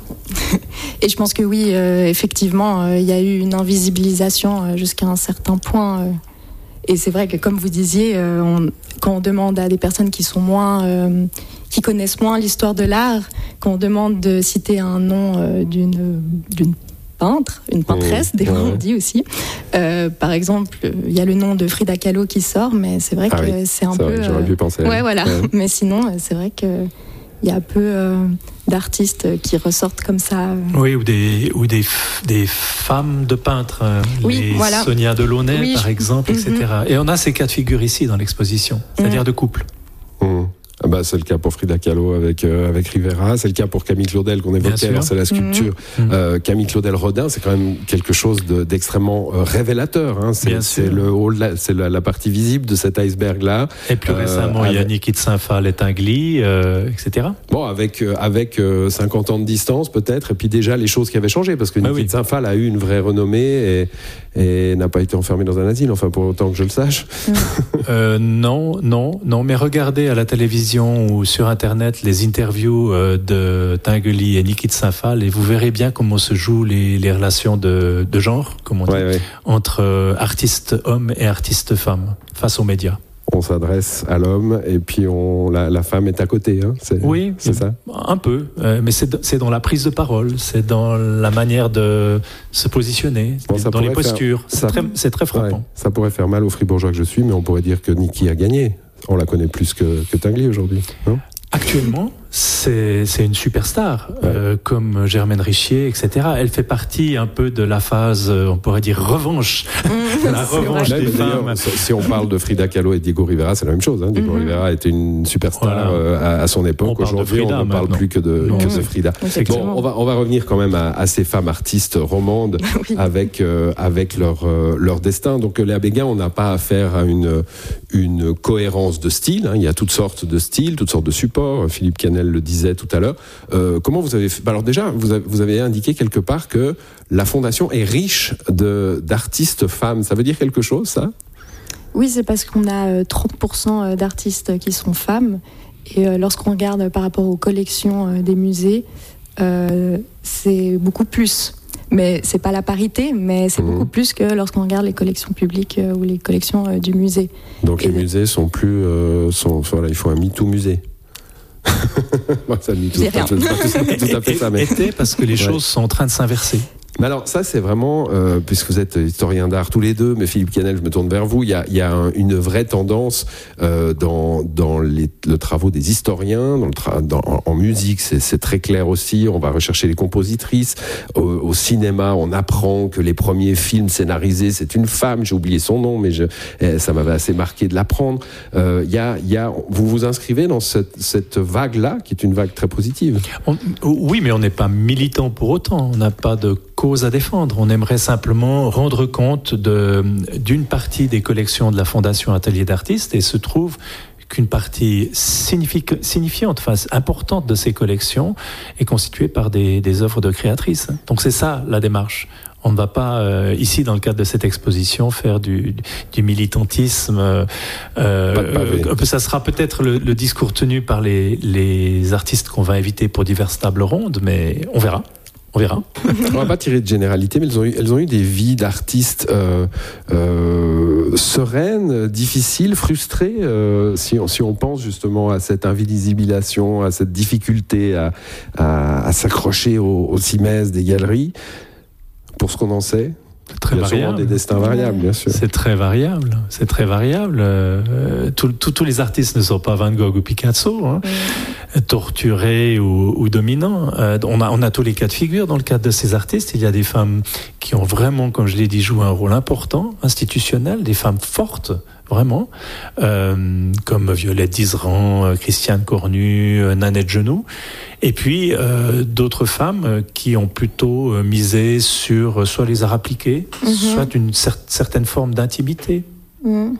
et je pense que oui, euh, effectivement, il euh, y a eu une invisibilisation euh, jusqu'à un certain point. Euh, et c'est vrai que, comme vous disiez, euh, on, quand on demande à des personnes qui sont moins, euh, qui connaissent moins l'histoire de l'art, quand on demande de citer un nom euh, d'une, d'une peintre, une peintresse, mmh, des fois ouais. on dit aussi. Euh, par exemple, il y a le nom de Frida Kahlo qui sort, mais c'est vrai ah que oui, c'est un c'est peu. Vrai, j'aurais pu penser. Ouais, voilà. Ouais. Mais sinon, c'est vrai que. Il y a peu euh, d'artistes qui ressortent comme ça. Euh. Oui, ou des, ou des, des femmes de peintres. Euh, oui, les voilà. Sonia Delaunay, oui, par exemple, je... et cetera. Mm-hmm. Et on a ces cas de figure ici dans l'exposition, c'est-à-dire mm. de couple. Mm. Ah bah, c'est le cas pour Frida Kahlo avec, euh, avec Rivera, c'est le cas pour Camille Claudel qu'on évoquait, alors c'est la sculpture. Mmh. Euh, Camille Claudel Rodin, c'est quand même quelque chose de, d'extrêmement euh, révélateur. Hein. C'est, c'est, le haut, c'est la, la partie visible de cet iceberg-là. Et plus euh, récemment, il y a Niki de Saint-Phal et Tinguely, euh, et cetera. Bon, avec, euh, avec euh, cinquante ans de distance peut-être, et puis déjà les choses qui avaient changé, parce que bah Niki oui. de Saint-Phal a eu une vraie renommée et, et n'a pas été enfermé dans un asile, enfin pour autant que je le sache. euh, non, non, non, mais regardez à la télévision ou sur Internet les interviews euh, de Tinguely et Niki de Saint-Phal et vous verrez bien comment se jouent les, les relations de, de genre, comme on dit, ouais, ouais. entre euh, artistes hommes et artistes femmes face aux médias. On s'adresse à l'homme et puis on, la, la femme est à côté. Hein. C'est, oui, c'est ça. Un peu, euh, mais c'est, c'est dans la prise de parole, c'est dans la manière de se positionner, bon, dans les postures. Faire, c'est, ça, très, c'est très frappant. Ouais, ça pourrait faire mal aux Fribourgeois que je suis, mais on pourrait dire que Niki a gagné. On la connaît plus que, que Tinguely aujourd'hui, non ? Actuellement, c'est, c'est une superstar, ouais. euh, comme Germaine Richier, et cetera. Elle fait partie un peu de la phase, on pourrait dire, revanche. Mmh, la revanche des femmes. Si on parle de Frida Kahlo et Diego Rivera, c'est la même chose. Hein. Diego mmh. Rivera était une superstar voilà. euh, à, à son époque. On Aujourd'hui, Frida, on ne parle plus que de, que de Frida. Bon, on va, on va revenir quand même à, à ces femmes artistes romandes oui. avec, euh, avec leur, euh, leur destin. Donc, Léa Béguin, on n'a pas affaire à une, une cohérence de style. Hein. Il y a toutes sortes de styles, toutes sortes de supports. Philippe Canel le disait tout à l'heure. Euh, comment vous avez fait ? Alors déjà, vous avez, vous avez indiqué quelque part que la Fondation est riche de, d'artistes femmes. Ça veut dire quelque chose, ça ? Oui, c'est parce qu'on a trente pour cent d'artistes qui sont femmes. Et euh, lorsqu'on regarde par rapport aux collections euh, des musées, euh, c'est beaucoup plus. Mais c'est pas la parité, mais c'est mmh. beaucoup plus que lorsqu'on regarde les collections publiques euh, ou les collections euh, du musée. Donc Et les musées sont plus... Euh, sont, voilà, il faut un MeToo musée. Moi, ça me dit tout, tout, tout, tout, tout à fait ça. Mais... Était parce que les choses ouais. sont en train de s'inverser. Mais alors ça c'est vraiment, euh, puisque vous êtes historien d'art tous les deux, mais Philippe Canel, je me tourne vers vous, il y a, il y a un, une vraie tendance euh, dans, dans les le travaux des historiens, dans le tra- dans, en, en musique c'est, c'est très clair aussi, on va rechercher les compositrices, au, au cinéma on apprend que les premiers films scénarisés c'est une femme, j'ai oublié son nom mais je, eh, ça m'avait assez marqué de l'apprendre. Euh, y a, y a, vous vous inscrivez dans cette, cette vague-là qui est une vague très positive. On, oui mais on n'est pas militant pour autant, on n'a pas de cause à défendre. On aimerait simplement rendre compte de, d'une partie des collections de la Fondation Atelier d'Artistes et se trouve qu'une partie signifi- signifiante, enfin importante de ces collections est constituée par des, des œuvres de créatrices. Donc c'est ça la démarche. On ne va pas, euh, ici, dans le cadre de cette exposition, faire du, du militantisme. Euh, euh, ça sera peut-être le, le discours tenu par les, les artistes qu'on va inviter pour diverses tables rondes, mais on verra. On verra. On va pas tirer de généralité, mais elles ont eu, elles ont eu des vies d'artistes euh, euh, sereines, difficiles, frustrées. Euh, si, on, si on pense justement à cette invisibilisation, à cette difficulté à, à, à s'accrocher aux, aux cimaises des galeries, pour ce qu'on en sait. C'est très variable. Il y a des destins variables, bien sûr. C'est très variable. C'est très variable. Euh, tout, tout, tous les artistes ne sont pas Van Gogh ou Picasso, hein, mmh. torturés ou, ou dominants. Euh, on a, on a tous les cas de figure dans le cadre de ces artistes. Il y a des femmes qui ont vraiment, comme je l'ai dit, joué un rôle important, institutionnel, des femmes fortes, vraiment, euh, comme Violette Dizeran, euh, Christiane Cornu, euh, Nanette Genoux. Et puis, euh, d'autres femmes qui ont plutôt misé sur soit les arts appliqués, mm-hmm. soit une cer- certaine forme d'intimité. Mm.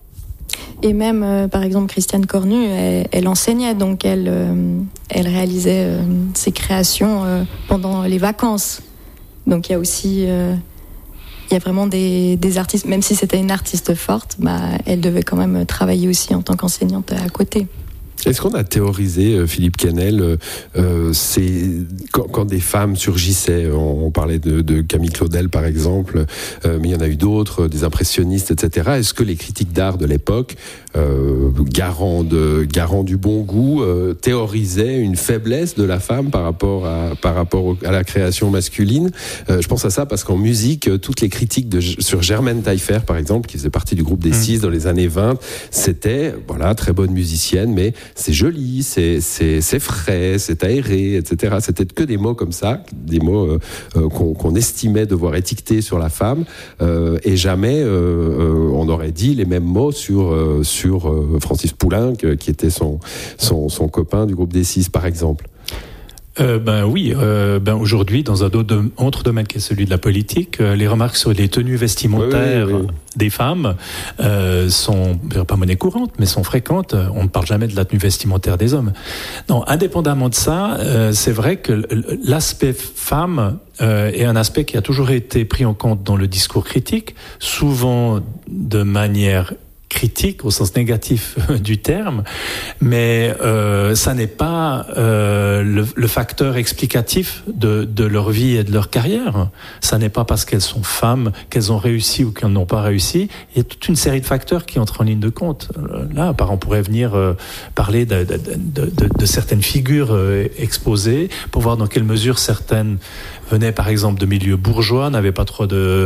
Et même, euh, par exemple, Christiane Cornu, elle, elle enseignait, donc elle, euh, elle réalisait euh, ses créations euh, pendant les vacances. Donc il y a aussi... Euh, il y a vraiment des, des artistes, même si c'était une artiste forte, bah, elle devait quand même travailler aussi en tant qu'enseignante à côté. Est-ce qu'on a théorisé, Philippe Quesnel, euh, c'est, quand, quand des femmes surgissaient, on, on parlait de, de Camille Claudel par exemple, euh, mais il y en a eu d'autres, des impressionnistes, et cetera. Est-ce que les critiques d'art de l'époque, euh, garants, de, garants du bon goût, euh, théorisaient une faiblesse de la femme par rapport à, par rapport au, à la création masculine? euh, Je pense à ça parce qu'en musique, toutes les critiques de, sur Germaine Taillefer par exemple, qui faisait partie du groupe des Six mmh. dans les années vingt, c'était, voilà, très bonne musicienne, mais c'est joli, c'est, c'est, c'est frais, c'est aéré, et cetera. C'était que des mots comme ça, des mots euh, euh, qu'on, qu'on estimait devoir étiqueter sur la femme, euh, et jamais euh, euh, on aurait dit les mêmes mots sur, euh, sur euh, Francis Poulenc, qui était son, son, son copain du groupe des Six, par exemple. Euh, ben oui, euh, ben aujourd'hui, dans un autre, autre domaine qui est celui de la politique, euh, les remarques sur les tenues vestimentaires oui, oui, oui. des femmes euh, sont, pas monnaie courante, mais sont fréquentes. On ne parle jamais de la tenue vestimentaire des hommes. Non, indépendamment de ça, euh, c'est vrai que l'aspect femme euh, est un aspect qui a toujours été pris en compte dans le discours critique, souvent de manière critique au sens négatif du terme, mais euh, ça n'est pas euh, le, le facteur explicatif de, de leur vie et de leur carrière. Ça n'est pas parce qu'elles sont femmes qu'elles ont réussi ou qu'elles n'ont pas réussi. Il y a toute une série de facteurs qui entrent en ligne de compte. Là, par exemple, on pourrait venir euh, parler de, de, de, de, de certaines figures euh, exposées pour voir dans quelle mesure certaines venaient par exemple de milieux bourgeois, n'avaient pas trop de,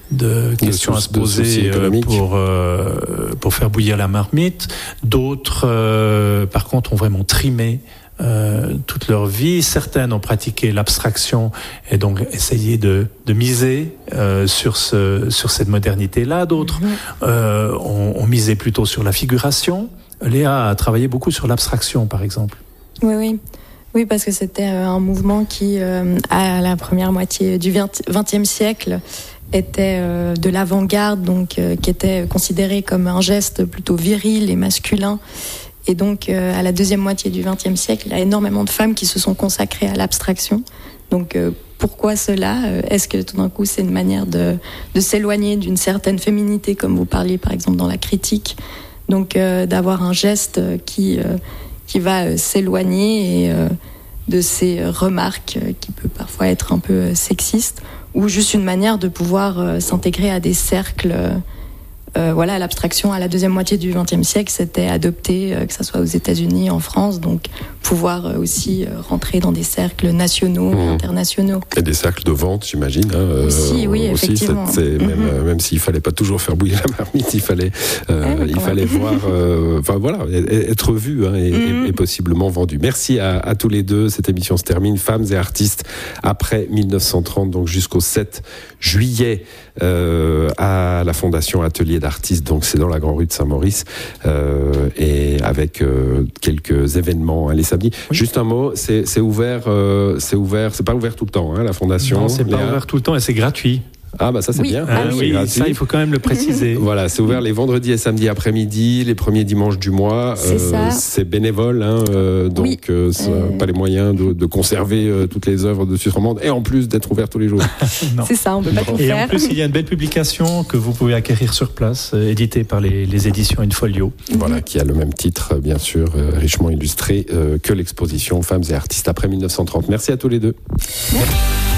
de questions à se poser pour, euh, pour faire bouillir la marmite. D'autres, euh, par contre, ont vraiment trimé euh, toute leur vie. Certaines ont pratiqué l'abstraction et donc essayé de, de miser euh, sur, ce, sur cette modernité-là. D'autres mm-hmm. euh, ont, ont misé plutôt sur la figuration. Léa a travaillé beaucoup sur l'abstraction, par exemple. Oui, oui. Oui, parce que c'était un mouvement qui, euh, à la première moitié du vingtième siècle, était euh, de l'avant-garde, donc euh, qui était considéré comme un geste plutôt viril et masculin. Et donc, euh, à la deuxième moitié du vingtième siècle, il y a énormément de femmes qui se sont consacrées à l'abstraction. Donc, euh, pourquoi cela ? Est-ce que tout d'un coup, c'est une manière de, de s'éloigner d'une certaine féminité, comme vous parliez par exemple dans la critique, donc euh, d'avoir un geste qui... Euh, qui va euh, s'éloigner et, euh, de ces remarques euh, qui peut parfois être un peu euh, sexistes, ou juste une manière de pouvoir euh, s'intégrer à des cercles. Euh, euh, voilà, l'abstraction à la deuxième moitié du vingtième siècle, c'était adopté, euh, que ce soit aux États-Unis, en France, donc pouvoir euh, aussi euh, rentrer dans des cercles nationaux, mmh. internationaux. Et des cercles de vente, j'imagine. Hein, aussi, euh, oui, aussi, effectivement. C'est, c'est, mmh. même, euh, même s'il fallait pas toujours faire bouillir la marmite, il fallait, euh, ouais, il fallait voir, enfin euh, voilà, être vu hein, et, mmh. et, et possiblement vendu. Merci à, à tous les deux. Cette émission se termine. Femmes et artistes après dix-neuf cent trente, donc jusqu'au sept juillet, euh, à la Fondation Atelier d'artistes, donc c'est dans la Grande Rue de Saint-Maurice, euh, et avec euh, quelques événements hein, les samedis. Oui. Juste un mot, c'est, c'est ouvert, euh, c'est ouvert, c'est pas ouvert tout le temps, hein, la Fondation. Non, c'est Léa. Pas ouvert tout le temps et c'est gratuit. Ah bah ça c'est oui. bien. Ah, oui, ça il faut quand même le préciser. Voilà, c'est ouvert les vendredis et samedis après-midi, les premiers dimanches du mois. C'est, euh, c'est bénévole, hein, euh, donc oui. euh, ça euh... pas les moyens de, de conserver euh, toutes les œuvres de Suisse romande et en plus d'être ouvert tous les jours. C'est ça, on peut pas tout et faire. Et en plus il y a une belle publication que vous pouvez acquérir sur place, euh, éditée par les, les éditions Infolio. Voilà, mm-hmm. qui a le même titre, bien sûr, euh, richement illustré euh, que l'exposition Femmes et artistes après dix-neuf cent trente. Merci à tous les deux. Merci.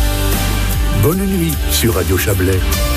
Bonne nuit sur Radio Chablais.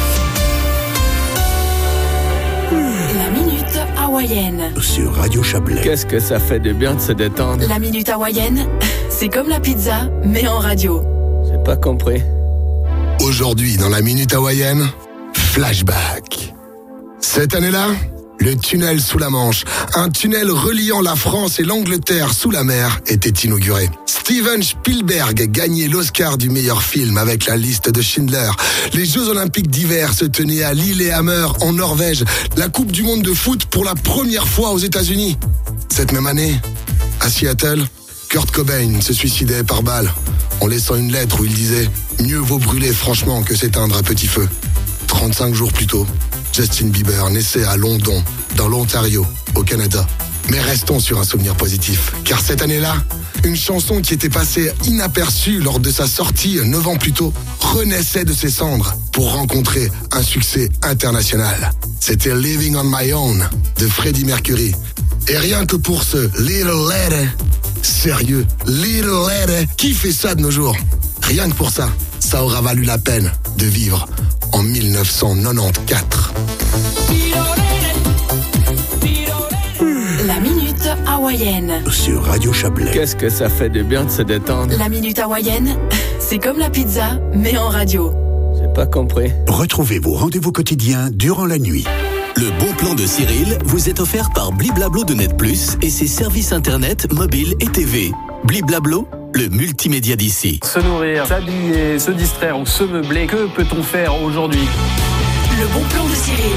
La minute hawaïenne. Sur Radio Chablais. Qu'est-ce que ça fait de bien de se détendre. La minute hawaïenne, c'est comme la pizza, mais en radio. J'ai pas compris. Aujourd'hui, dans la minute hawaïenne, flashback. Cette année-là, le tunnel sous la Manche, un tunnel reliant la France et l'Angleterre sous la mer, était inauguré. Steven Spielberg gagnait l'Oscar du meilleur film avec La liste de Schindler. Les Jeux Olympiques d'hiver se tenaient à Lillehammer, en Norvège. La Coupe du Monde de foot pour la première fois aux États-Unis. Cette même année, à Seattle, Kurt Cobain se suicidait par balle, en laissant une lettre où il disait « Mieux vaut brûler franchement que s'éteindre à petit feu ». trente-cinq jours plus tôt, Justin Bieber naissait à London, dans l'Ontario, au Canada. Mais restons sur un souvenir positif, car cette année-là, une chanson qui était passée inaperçue lors de sa sortie neuf ans plus tôt renaissait de ses cendres pour rencontrer un succès international. C'était Living on My Own de Freddie Mercury. Et rien que pour ce Little Lady, sérieux, Little Lady, qui fait ça de nos jours? Rien que pour ça, ça aura valu la peine de vivre en dix-neuf cent quatre-vingt-quatorze. La minute hawaïenne. Sur Radio Chablais. Qu'est-ce que ça fait de bien de se détendre? La minute hawaïenne, c'est comme la pizza, mais en radio. J'ai pas compris. Retrouvez vos rendez-vous quotidiens durant la nuit. Le bon plan de Cyril vous est offert par Bliblablo de Net Plus et ses services internet, mobile et T V. Bliblablo, le multimédia d'ici. Se nourrir, s'habiller, se distraire ou se meubler, que peut-on faire aujourd'hui? Le bon plan de Cyril.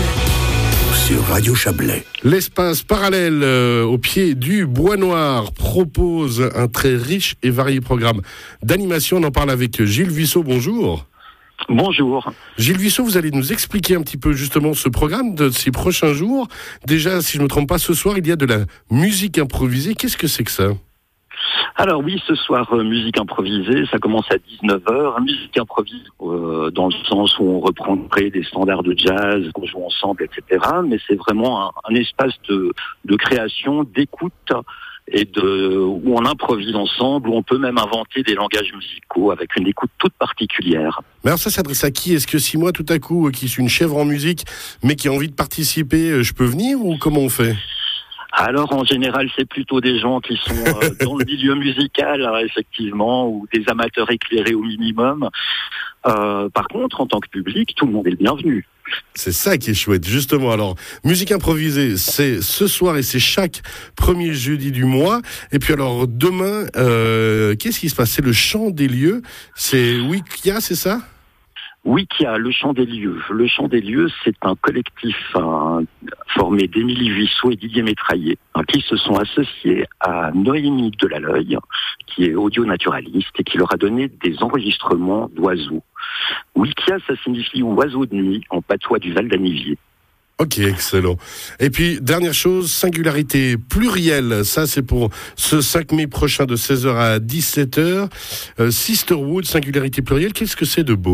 Sur Radio Chablais. L'espace parallèle euh, au pied du Bois Noir propose un très riche et varié programme d'animation. On en parle avec Gilles Vuisseau. Bonjour. Bonjour. Gilles Vuisseau, vous allez nous expliquer un petit peu justement ce programme de ces prochains jours. Déjà, si je ne me trompe pas, ce soir, il y a de la musique improvisée. Qu'est-ce que c'est que ça ? Alors oui, ce soir, euh, musique improvisée, ça commence à dix-neuf heures. Musique improvisée euh, dans le sens où on reprendrait des standards de jazz, qu'on joue ensemble, et cetera. Mais c'est vraiment un, un espace de, de création, d'écoute et de où on improvise ensemble, où on peut même inventer des langages musicaux avec une écoute toute particulière. Mais alors ça s'adresse à qui ? Est-ce que si moi, tout à coup, qui suis une chèvre en musique, mais qui a envie de participer, je peux venir ou comment on fait ? Alors en général, c'est plutôt des gens qui sont euh, dans le milieu musical, hein, effectivement, ou des amateurs éclairés au minimum. Euh, par contre, en tant que public, tout le monde est le bienvenu. C'est ça qui est chouette, justement. Alors, musique improvisée, c'est ce soir et c'est chaque premier jeudi du mois. Et puis alors, demain, euh, qu'est-ce qui se passe ? C'est le chant des lieux. C'est Wikia, c'est ça ? Wikia, le chant des lieux. Le chant des lieux, c'est un collectif hein, formé d'Émilie Vuisseau et Didier Métraillé, hein, qui se sont associés à Noémie Delalleuil, qui est audio-naturaliste et qui leur a donné des enregistrements d'oiseaux. Wikia, ça signifie oiseau de nuit en patois du Val d'Anivier. Ok, excellent. Et puis, dernière chose, singularité plurielle. Ça, c'est pour ce cinq mai prochain de seize heures à dix-sept heures. Euh, Sisterwood, singularité plurielle, qu'est-ce que c'est de beau ?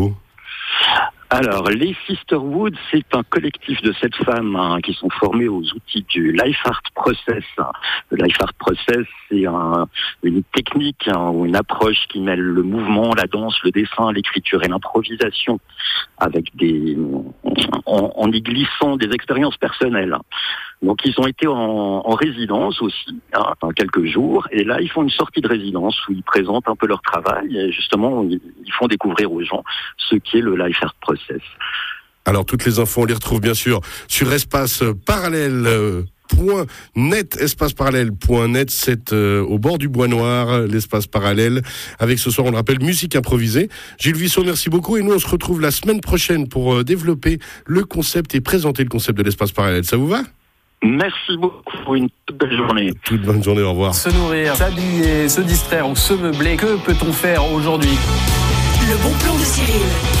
Alors, les Sisterwood, c'est un collectif de sept femmes hein, qui sont formées aux outils du Life Art Process. Le Life Art Process, c'est un, une technique hein, ou une approche qui mêle le mouvement, la danse, le dessin, l'écriture et l'improvisation, avec des, en, en y glissant des expériences personnelles. Donc, ils ont été en, en résidence aussi, hein, quelques jours, et là, ils font une sortie de résidence où ils présentent un peu leur travail, et justement, ils, ils font découvrir aux gens ce qu'est le Life Art Process. Alors, toutes les infos, on les retrouve bien sûr sur espace parallèle point net, espace parallèle point net, c'est euh, au bord du Bois Noir, l'espace parallèle, avec ce soir, on le rappelle, musique improvisée. Gilles Vuisseau, merci beaucoup, et nous, on se retrouve la semaine prochaine pour euh, développer le concept et présenter le concept de l'espace parallèle. Ça vous va ? Merci beaucoup pour une toute belle journée. Toute bonne journée, au revoir. Se nourrir, s'habiller, se distraire ou se meubler, que peut-on faire aujourd'hui ? Le bon plan de Cyril.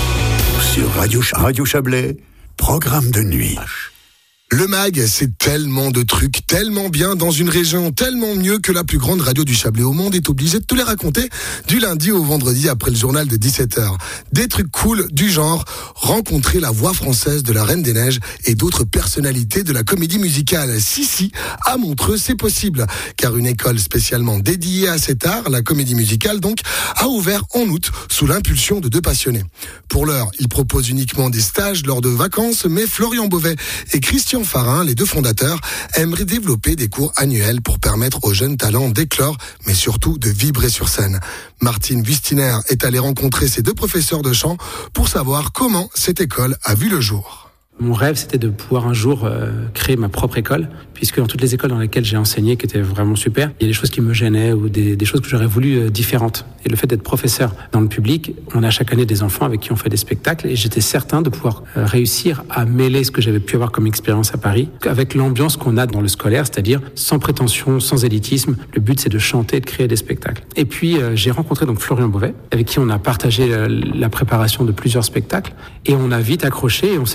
Sur Radio, Ch- Radio Chablais, programme de nuit. Le mag, c'est tellement de trucs, tellement bien dans une région, tellement mieux que la plus grande radio du Chablais au monde est obligée de te les raconter du lundi au vendredi après le journal de dix-sept heures. Des trucs cool du genre rencontrer la voix française de la Reine des Neiges et d'autres personnalités de la comédie musicale. Si, si, à Montreux, c'est possible, car une école spécialement dédiée à cet art, la comédie musicale donc, a ouvert en août sous l'impulsion de deux passionnés. Pour l'heure, ils proposent uniquement des stages lors de vacances, mais Florian Beauvais et Christian Farin, les deux fondateurs, aimeraient développer des cours annuels pour permettre aux jeunes talents d'éclore, mais surtout de vibrer sur scène. Martine Wistiner est allée rencontrer ces deux professeurs de chant pour savoir comment cette école a vu le jour. Mon rêve, c'était de pouvoir un jour euh, créer ma propre école, puisque dans toutes les écoles dans lesquelles j'ai enseigné, qui étaient vraiment super, il y a des choses qui me gênaient ou des, des choses que j'aurais voulu euh, différentes. Et le fait d'être professeur dans le public, on a chaque année des enfants avec qui on fait des spectacles, et j'étais certain de pouvoir euh, réussir à mêler ce que j'avais pu avoir comme expérience à Paris avec l'ambiance qu'on a dans le scolaire, c'est-à-dire sans prétention, sans élitisme. Le but, c'est de chanter et de créer des spectacles. Et puis, euh, j'ai rencontré donc Florian Beauvais, avec qui on a partagé euh, la préparation de plusieurs spectacles, et on a vite accroché, et on s'est dit peut-être que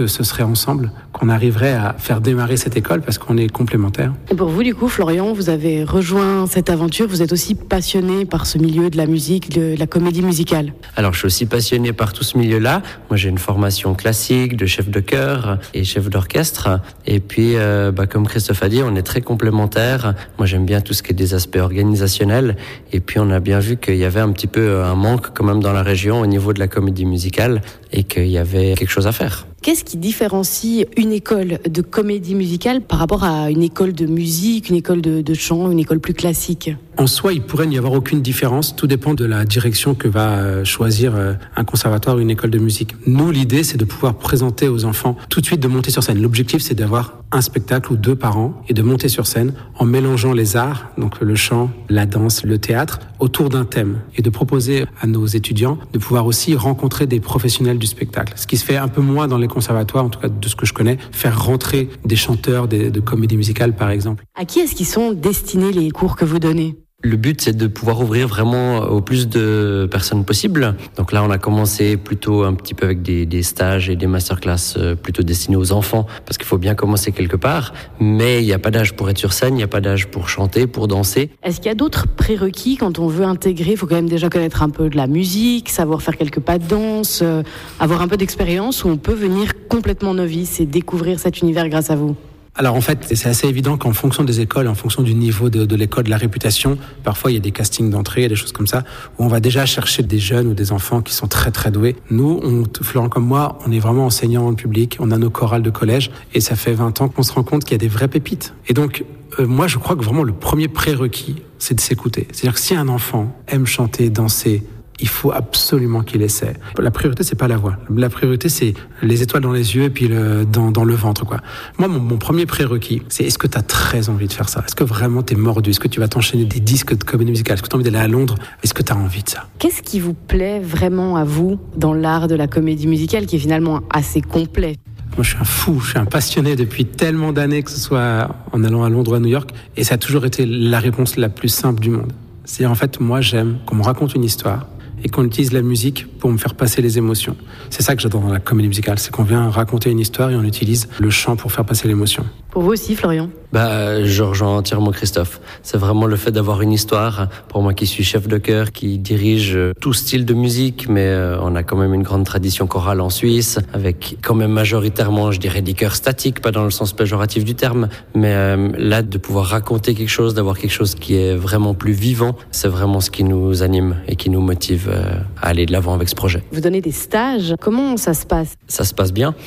que ce serait ensemble qu'on arriverait à faire démarrer cette école parce qu'on est complémentaires. Et pour vous, du coup, Florian, vous avez rejoint cette aventure, vous êtes aussi passionné par ce milieu de la musique, de la comédie musicale. Alors, je suis aussi passionné par tout ce milieu-là. Moi, j'ai une formation classique de chef de chœur et chef d'orchestre. Et puis, euh, bah, comme Christophe a dit, on est très complémentaires. Moi, j'aime bien tout ce qui est des aspects organisationnels. Et puis, on a bien vu qu'il y avait un petit peu un manque quand même dans la région au niveau de la comédie musicale et qu'il y avait quelque chose à faire. Qu'est-ce qui différencie une école de comédie musicale par rapport à une école de musique, une école de, de chant, une école plus classique ? En soi, il pourrait n'y avoir aucune différence. Tout dépend de la direction que va choisir un conservatoire ou une école de musique. Nous, l'idée, c'est de pouvoir présenter aux enfants tout de suite de monter sur scène. L'objectif, c'est d'avoir un spectacle ou deux par an et de monter sur scène en mélangeant les arts, donc le chant, la danse, le théâtre, autour d'un thème et de proposer à nos étudiants de pouvoir aussi rencontrer des professionnels du spectacle. Ce qui se fait un peu moins dans les conservatoires, en tout cas de ce que je connais, faire rentrer des chanteurs des, de comédie musicale, par exemple. À qui est-ce qu'ils sont destinés les cours que vous donnez ? Le but, c'est de pouvoir ouvrir vraiment au plus de personnes possible. Donc là, on a commencé plutôt un petit peu avec des, des stages et des masterclass plutôt destinés aux enfants, parce qu'il faut bien commencer quelque part. Mais il n'y a pas d'âge pour être sur scène, il n'y a pas d'âge pour chanter, pour danser. Est-ce qu'il y a d'autres prérequis quand on veut intégrer ? Il faut quand même déjà connaître un peu de la musique, savoir faire quelques pas de danse, euh, avoir un peu d'expérience, ou on peut venir complètement novice et découvrir cet univers grâce à vous ? Alors en fait, c'est assez évident qu'en fonction des écoles, en fonction du niveau de, de l'école, de la réputation, parfois il y a des castings d'entrée, des choses comme ça, où on va déjà chercher des jeunes ou des enfants qui sont très très doués. Nous, on, Florent comme moi, on est vraiment enseignants en public, on a nos chorales de collège, et ça fait vingt ans qu'on se rend compte qu'il y a des vraies pépites. Et donc, euh, moi je crois que vraiment le premier prérequis, c'est de s'écouter. C'est-à-dire que si un enfant aime chanter, danser, il faut absolument qu'il essaie. La priorité, c'est pas la voix. La priorité, c'est les étoiles dans les yeux et puis le, dans, dans le ventre, quoi. Moi, mon, mon premier prérequis, c'est est-ce que tu as très envie de faire ça ? Est-ce que vraiment t'es mordu ? Est-ce que tu vas t'enchaîner des disques de comédie musicale ? Est-ce que tu as envie d'aller à Londres ? Est-ce que tu as envie de ça ? Qu'est-ce qui vous plaît vraiment à vous dans l'art de la comédie musicale, qui est finalement assez complet ? Moi, je suis un fou, je suis un passionné depuis tellement d'années, que ce soit en allant à Londres ou à New York, et ça a toujours été la réponse la plus simple du monde. C'est-à-dire, en fait, moi, j'aime qu'on me raconte une histoire, et qu'on utilise la musique pour me faire passer les émotions. C'est ça que j'adore dans la comédie musicale, c'est qu'on vient raconter une histoire et on utilise le chant pour faire passer l'émotion. Pour vous aussi, Florian ? Bah, je rejoins entièrement Christophe. C'est vraiment le fait d'avoir une histoire. Pour moi qui suis chef de chœur, qui dirige tout style de musique, mais euh, on a quand même une grande tradition chorale en Suisse, avec quand même majoritairement, je dirais, des chœurs statiques, pas dans le sens péjoratif du terme, mais euh, là, de pouvoir raconter quelque chose, d'avoir quelque chose qui est vraiment plus vivant, c'est vraiment ce qui nous anime et qui nous motive euh, à aller de l'avant avec ce projet. Vous donnez des stages, comment ça se passe ? Ça se passe bien.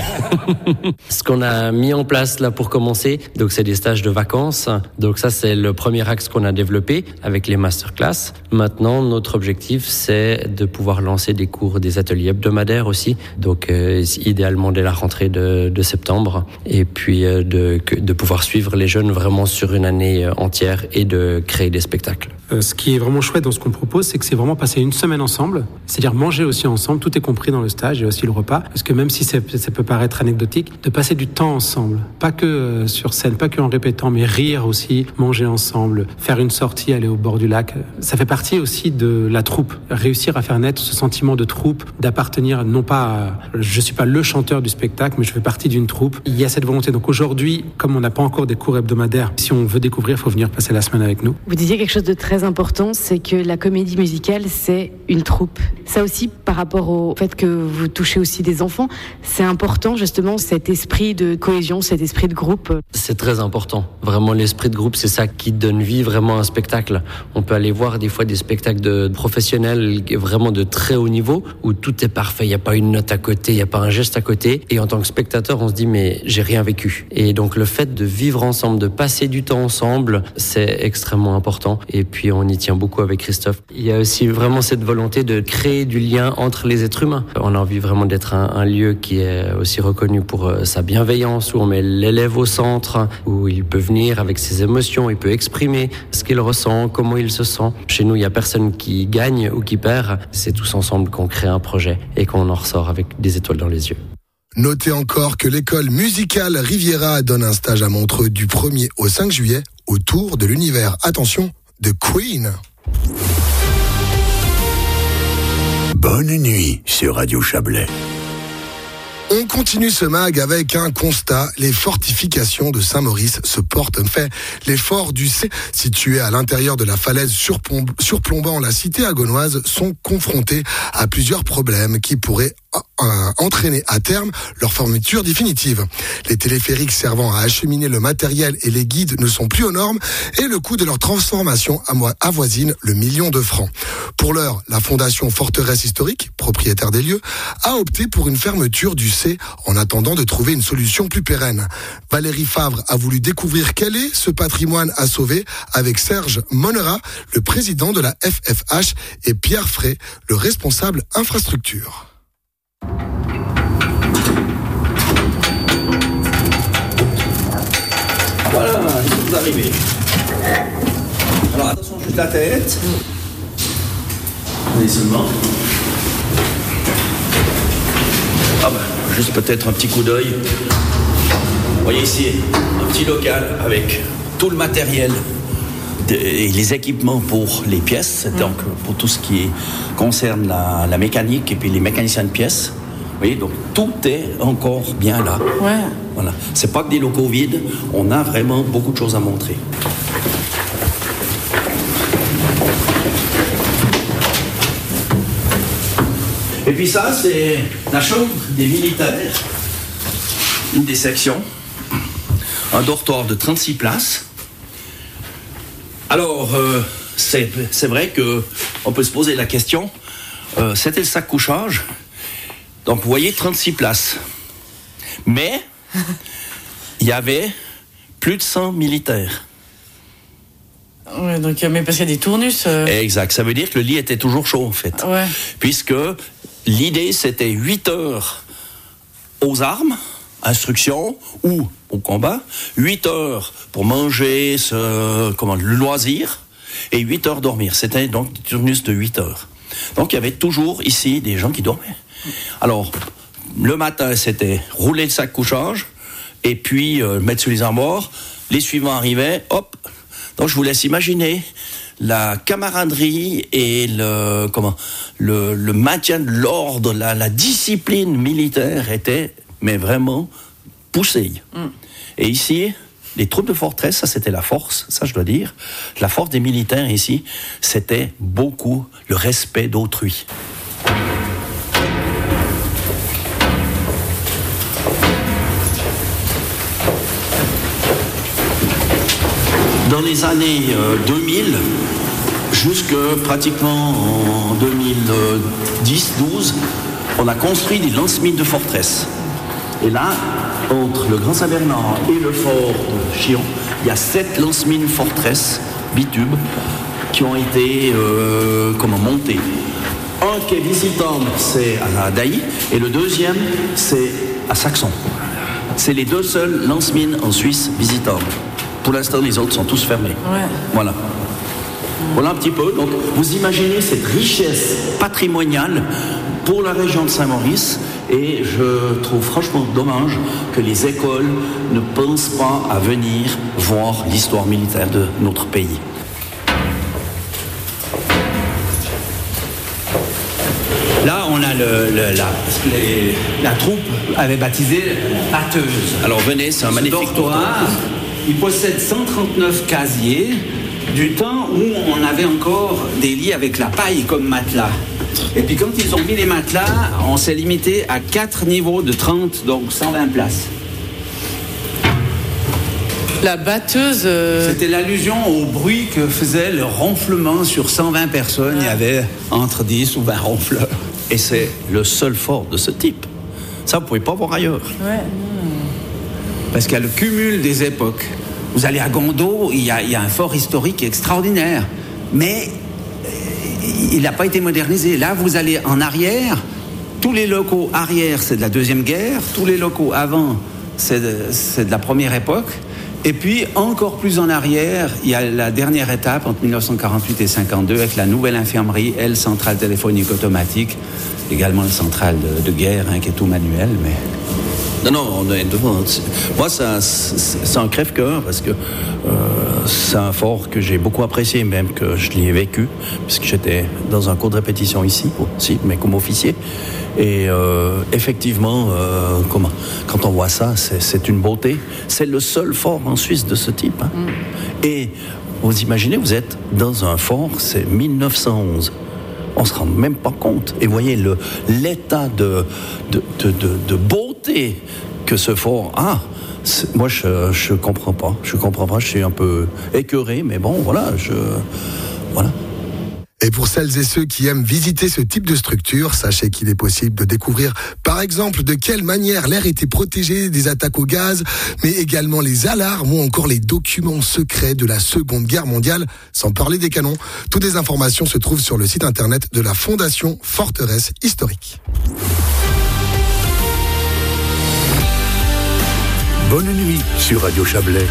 Ce qu'on a mis en place là pour commencer, donc c'est des stages de vacances. Donc ça, c'est le premier axe qu'on a développé avec les masterclass. Maintenant, notre objectif, c'est de pouvoir lancer des cours, des ateliers hebdomadaires aussi. Donc euh, idéalement dès la rentrée de, de septembre. Et puis euh, de, de pouvoir suivre les jeunes vraiment sur une année entière et de créer des spectacles. Euh, ce qui est vraiment chouette dans ce qu'on propose, c'est que c'est vraiment passer une semaine ensemble. C'est-à-dire manger aussi ensemble, tout est compris dans le stage et aussi le repas. Parce que même si ça peut paraître anecdotique, de passer du temps ensemble. Pas que euh, sur scène, pas que en répétant, mais rire aussi, manger ensemble, faire une sortie, aller au bord du lac. Ça fait partie aussi de la troupe. Réussir à faire naître ce sentiment de troupe, d'appartenir non pas à, je suis pas le chanteur du spectacle, mais je fais partie d'une troupe. Il y a cette volonté. Donc aujourd'hui, comme on n'a pas encore des cours hebdomadaires, si on veut découvrir, il faut venir passer la semaine avec nous. Vous disiez quelque chose de très important, c'est que la comédie musicale, c'est une troupe. Ça aussi, par rapport au fait que vous touchez aussi des enfants, c'est important justement cet esprit de cohésion, cet esprit de groupe. C'est très important. Vraiment, l'esprit de groupe, c'est ça qui donne vie vraiment à un spectacle. On peut aller voir des fois des spectacles de professionnels vraiment de très haut niveau où tout est parfait. Il n'y a pas une note à côté, il n'y a pas un geste à côté. Et en tant que spectateur, on se dit mais j'ai rien vécu. Et donc le fait de vivre ensemble, de passer du temps ensemble, c'est extrêmement important. Et puis on y tient beaucoup avec Christophe. Il y a aussi vraiment cette volonté de créer du lien entre les êtres humains. On a envie vraiment d'être un, un lieu qui est aussi reconnu pour sa bienveillance, où on met l'élève au centre, où il peut venir avec ses émotions, il peut exprimer ce qu'il ressent, comment il se sent. Chez nous, il n'y a personne qui gagne ou qui perd. C'est tous ensemble qu'on crée un projet et qu'on en ressort avec des étoiles dans les yeux. Notez encore que l'école musicale Riviera donne un stage à Montreux du premier au cinq juillet autour de l'univers, attention, de Queen. Bonne nuit sur Radio Chablais. On continue ce mag avec un constat. Les fortifications de Saint-Maurice se portent. En fait, les forts du C, situés à l'intérieur de la falaise surplomb- surplombant la cité agonoise, sont confrontés à plusieurs problèmes qui pourraient euh, entraîner à terme leur fermeture définitive. Les téléphériques servant à acheminer le matériel et les guides ne sont plus aux normes et le coût de leur transformation avoisine le million de francs. Pour l'heure, la Fondation Forteresse Historique, propriétaire des lieux, a opté pour une fermeture du C en attendant de trouver une solution plus pérenne. Valérie Favre a voulu découvrir quel est ce patrimoine à sauver avec Serge Monera, le président de la F F H, et Pierre Frey, le responsable infrastructure. Voilà, nous sommes arrivés. Alors attention, juste la tête. Allez seulement. Ah ben, juste peut-être un petit coup d'œil. Vous voyez ici, un petit local avec tout le matériel de, et les équipements pour les pièces, mmh. donc pour tout ce qui concerne la, la mécanique et puis les mécaniciens de pièces. Vous voyez, donc tout est encore bien là. Ouais. Voilà. C'est pas que des locaux vides, on a vraiment beaucoup de choses à montrer. Et puis ça, c'est la chambre des militaires, une des sections, un dortoir de trente-six places. Alors, euh, c'est, c'est vrai qu'on peut se poser la question, euh, c'était le sac couchage, donc vous voyez trente-six places. Mais, il y avait plus de cent militaires. Ouais, donc, mais parce qu'il y a des tournus. Euh... Exact, ça veut dire que le lit était toujours chaud en fait. Ouais. Puisque l'idée c'était huit heures aux armes, instruction ou au combat, huit heures pour manger, ce, comment, le loisir, et huit heures dormir. C'était donc des turnus de huit heures. Donc il y avait toujours ici des gens qui dormaient. Alors, le matin c'était rouler le sac couchage, et puis euh, mettre sur les armoires, les suivants arrivaient, hop. Donc je vous laisse imaginer la camaraderie et le, comment, le, le maintien de l'ordre, la, la discipline militaire était mais vraiment poussée. Mm. Et ici, les troupes de forteresse, ça c'était la force, ça je dois dire. La force des militaires ici, c'était beaucoup le respect d'autrui. Dans les années euh, deux mille, jusque pratiquement en deux mille dix douze, on a construit des lance-mines de forteresse. Et là, entre le Grand Saint-Bernard et le fort de Chillon, il y a sept lance-mines forteresse bitubes qui ont été euh, comment, montés. Un qui est visitable, c'est à Dailly, et le deuxième, c'est à Saxon. C'est les deux seuls lance-mines en Suisse visitables. Pour l'instant, les autres sont tous fermés. Ouais. Voilà. Voilà un petit peu. Donc, vous imaginez cette richesse patrimoniale pour la région de Saint-Maurice. Et je trouve franchement dommage que les écoles ne pensent pas à venir voir l'histoire militaire de notre pays. Là, on a le, le, la, les, la troupe avait baptisé batteuse. Alors venez, c'est un Ce magnifique dortoir. Il possède cent trente-neuf casiers du temps où on avait encore des lits avec la paille comme matelas. Et puis quand ils ont mis les matelas, on s'est limité à quatre niveaux de trente, donc cent vingt places. La batteuse... Euh... C'était l'allusion au bruit que faisait le ronflement sur cent vingt personnes. Ah. Il y avait entre dix ou vingt ronfleurs. Et c'est le seul fort de ce type. Ça, vous ne pouvez pas voir ailleurs. Ouais. Parce qu'il y a le cumul des époques. Vous allez à Gondot, il y a, il y a un fort historique extraordinaire. Mais il n'a pas été modernisé. Là, vous allez en arrière. Tous les locaux arrière, c'est de la Deuxième Guerre. Tous les locaux avant, c'est de, c'est de la première époque. Et puis, encore plus en arrière, il y a la dernière étape entre dix-neuf cent quarante-huit et cinquante-deux avec la nouvelle infirmerie, elle, centrale téléphonique automatique. Également la centrale de, de guerre, hein, qui est tout manuel, mais... Non, non, on est devant. Moi, ça, c'est un crève-cœur parce que euh, c'est un fort que j'ai beaucoup apprécié, même que je l'y ai vécu, puisque j'étais dans un cours de répétition ici, aussi, mais comme officier. Et euh, effectivement, euh, comment, quand on voit ça, c'est, c'est une beauté. C'est le seul fort en Suisse de ce type. Hein. Mm. Et vous imaginez, vous êtes dans un fort, c'est mille neuf cent onze. On ne se rend même pas compte. Et vous voyez le, l'état de, de, de, de, de beauté que ce fort a. C'est, moi, je ne comprends pas. Je comprends pas. Je suis un peu écœuré, mais bon, voilà. Je, voilà. Et pour celles et ceux qui aiment visiter ce type de structure, sachez qu'il est possible de découvrir, par exemple, de quelle manière l'air était protégé des attaques au gaz, mais également les alarmes ou encore les documents secrets de la Seconde Guerre mondiale, sans parler des canons. Toutes les informations se trouvent sur le site internet de la Fondation Forteresse Historique. Bonne nuit sur Radio Chablais.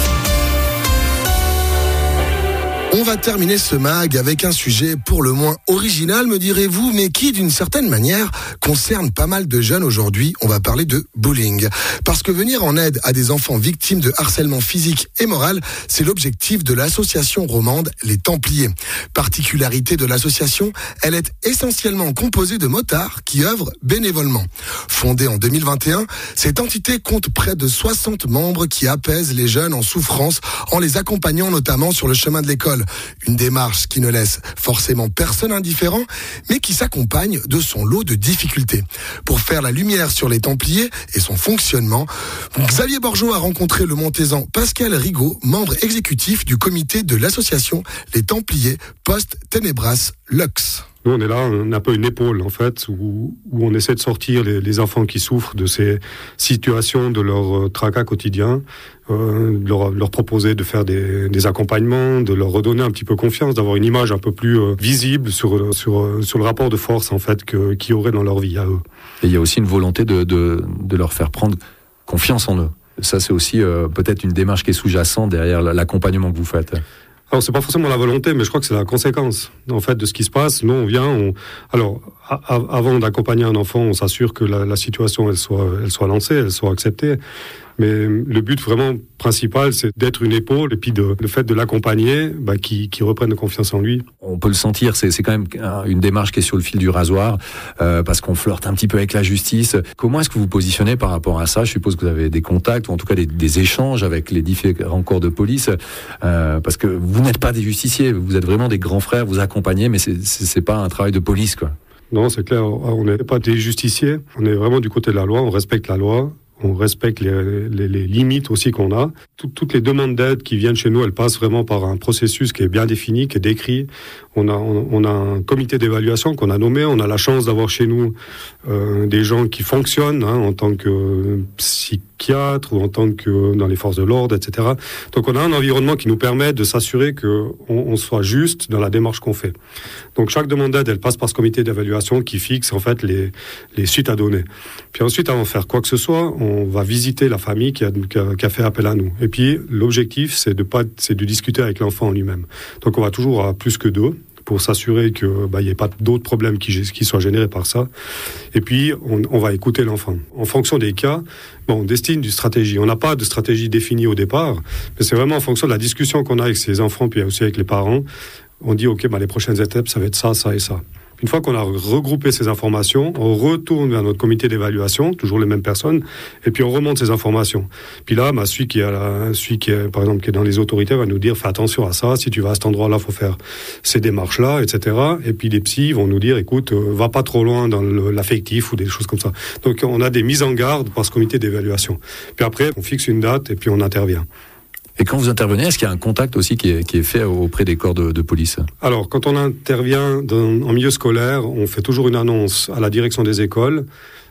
On va terminer ce mag avec un sujet pour le moins original, me direz-vous, mais qui, d'une certaine manière, concerne pas mal de jeunes aujourd'hui. On va parler de bullying. Parce que venir en aide à des enfants victimes de harcèlement physique et moral, c'est l'objectif de l'association romande Les Templiers. Particularité de l'association, elle est essentiellement composée de motards qui œuvrent bénévolement. Fondée en deux mille vingt et un, cette entité compte près de soixante membres qui apaisent les jeunes en souffrance en les accompagnant notamment sur le chemin de l'école. Une démarche qui ne laisse forcément personne indifférent, mais qui s'accompagne de son lot de difficultés. Pour faire la lumière sur les Templiers et son fonctionnement, Xavier Borgeot a rencontré le Montaisan Pascal Rigaud, membre exécutif du comité de l'association Les Templiers Post Tenebras Lux. Nous, on est là, on a un peu une épaule, en fait, où, où on essaie de sortir les, les enfants qui souffrent de ces situations, de leur euh, tracas quotidien, euh, de leur, leur proposer de faire des, des accompagnements, de leur redonner un petit peu confiance, d'avoir une image un peu plus euh, visible sur, sur, sur le rapport de force, en fait, que, qu'ils auraient dans leur vie à eux. Et il y a aussi une volonté de, de, de leur faire prendre confiance en eux. Ça, c'est aussi euh, peut-être une démarche qui est sous-jacente derrière l'accompagnement que vous faites. Alors, c'est pas forcément la volonté, mais je crois que c'est la conséquence, en fait, de ce qui se passe. Nous, on vient, on... alors, a, a, avant d'accompagner un enfant, on s'assure que la, la situation, elle soit, elle soit lancée, elle soit acceptée. Mais le but vraiment principal, c'est d'être une épaule et puis de, le fait de l'accompagner, bah, qui, qui reprenne confiance en lui. On peut le sentir, c'est, c'est quand même une démarche qui est sur le fil du rasoir, euh, parce qu'on flirte un petit peu avec la justice. Comment est-ce que vous vous positionnez par rapport à ça ? Je suppose que vous avez des contacts ou en tout cas des, des échanges avec les différents corps de police, euh, parce que vous n'êtes pas des justiciers, vous êtes vraiment des grands frères, vous accompagnez, mais c'est, c'est, c'est pas un travail de police, quoi. Non, c'est clair, on n'est pas des justiciers, on est vraiment du côté de la loi, on respecte la loi. On respecte les, les, les limites aussi qu'on a. Tout, toutes les demandes d'aide qui viennent chez nous, elles passent vraiment par un processus qui est bien défini, qui est décrit. On a, on, on a un comité d'évaluation qu'on a nommé. On a la chance d'avoir chez nous euh, des gens qui fonctionnent hein, en tant que psychiatres ou en tant que dans les forces de l'ordre, et cetera. Donc on a un environnement qui nous permet de s'assurer qu'on on soit juste dans la démarche qu'on fait. Donc chaque demande d'aide, elle passe par ce comité d'évaluation qui fixe en fait les, les suites à donner. Puis ensuite, avant de faire quoi que ce soit, on va visiter la famille qui a, qui a, qui a fait appel à nous. Et puis l'objectif, c'est de pas, c'est de discuter avec l'enfant en lui-même. Donc on va toujours à plus que deux, pour s'assurer qu'il bah, n'y ait pas d'autres problèmes qui, qui soient générés par ça. Et puis, on, on va écouter l'enfant. En fonction des cas, bon, on destine une stratégie. On n'a pas de stratégie définie au départ, mais c'est vraiment en fonction de la discussion qu'on a avec ses enfants, puis aussi avec les parents. On dit, OK, bah, les prochaines étapes, ça va être ça, ça et ça. Une fois qu'on a regroupé ces informations, on retourne vers notre comité d'évaluation, toujours les mêmes personnes, et puis on remonte ces informations. Puis là, bah, celui qui est, à la, celui qui est, par exemple, qui est dans les autorités va nous dire, fais attention à ça, si tu vas à cet endroit-là, faut faire ces démarches-là, et cetera. Et puis les psys vont nous dire, écoute, euh, va pas trop loin dans le, l'affectif ou des choses comme ça. Donc on a des mises en garde par ce comité d'évaluation. Puis après, on fixe une date et puis on intervient. Et quand vous intervenez, est-ce qu'il y a un contact aussi qui est, qui est fait auprès des corps de, de police ? Alors, quand on intervient dans, en milieu scolaire, on fait toujours une annonce à la direction des écoles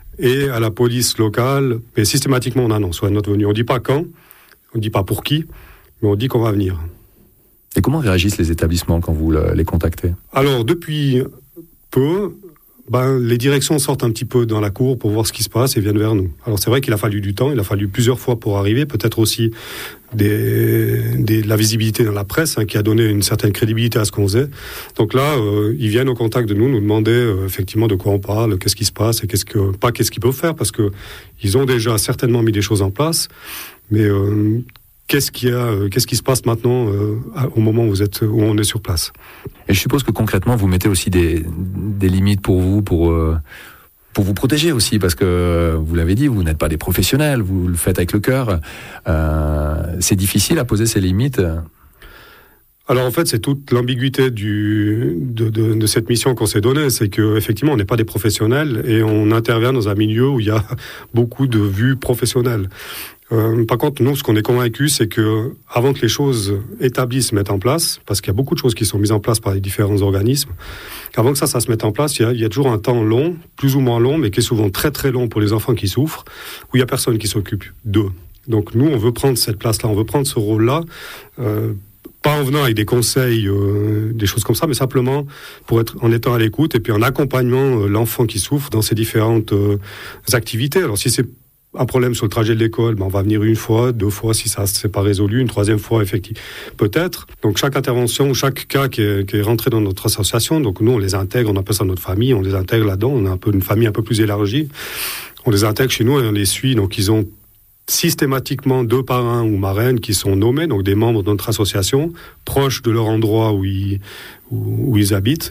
et à la police locale, mais systématiquement on annonce ouais, notre venue. On ne dit pas quand, on ne dit pas pour qui, mais on dit qu'on va venir. Et comment réagissent les établissements quand vous les contactez ? Alors, depuis peu... Ben, les directions sortent un petit peu dans la cour pour voir ce qui se passe et viennent vers nous. Alors c'est vrai qu'il a fallu du temps, il a fallu plusieurs fois pour arriver, peut-être aussi des, des, de la visibilité dans la presse, hein, qui a donné une certaine crédibilité à ce qu'on faisait. Donc là, euh, ils viennent au contact de nous, nous demander euh, effectivement de quoi on parle, qu'est-ce qui se passe et qu'est-ce que, pas qu'est-ce qu'ils peuvent faire, parce que ils ont déjà certainement mis des choses en place, mais euh, qu'est-ce qui a, euh, qu'est-ce qui se passe maintenant euh, au moment où vous êtes, où on est sur place. Et je suppose que concrètement, vous mettez aussi des, des limites pour vous, pour euh... pour vous protéger aussi, parce que vous l'avez dit, vous n'êtes pas des professionnels, vous le faites avec le cœur. Euh, c'est difficile à poser ces limites. Alors en fait, c'est toute l'ambiguïté du, de, de, de cette mission qu'on s'est donnée, c'est qu'effectivement, on n'est pas des professionnels et on intervient dans un milieu où il y a beaucoup de vues professionnelles. Euh, par contre, nous, ce qu'on est convaincus, c'est que avant que les choses établies se mettent en place, parce qu'il y a beaucoup de choses qui sont mises en place par les différents organismes, avant que ça, ça se mette en place, il y a, il y a toujours un temps long, plus ou moins long, mais qui est souvent très très long pour les enfants qui souffrent, où il y a personne qui s'occupe d'eux. Donc nous, on veut prendre cette place-là, on veut prendre ce rôle-là, euh, pas en venant avec des conseils, euh, des choses comme ça, mais simplement pour être, en étant à l'écoute et puis en accompagnant euh, l'enfant qui souffre dans ses différentes euh, activités. Alors si c'est un problème sur le trajet de l'école, ben on va venir une fois, deux fois si ça c'est pas résolu, une troisième fois effectivement peut-être. Donc chaque intervention, chaque cas qui est, qui est rentré dans notre association, donc nous on les intègre, on appelle ça notre famille, on les intègre là-dedans, on a un peu une famille un peu plus élargie. On les intègre chez nous et on les suit, donc ils ont systématiquement deux parrains ou marraines qui sont nommés, donc des membres de notre association, proches de leur endroit où ils, où, où ils habitent,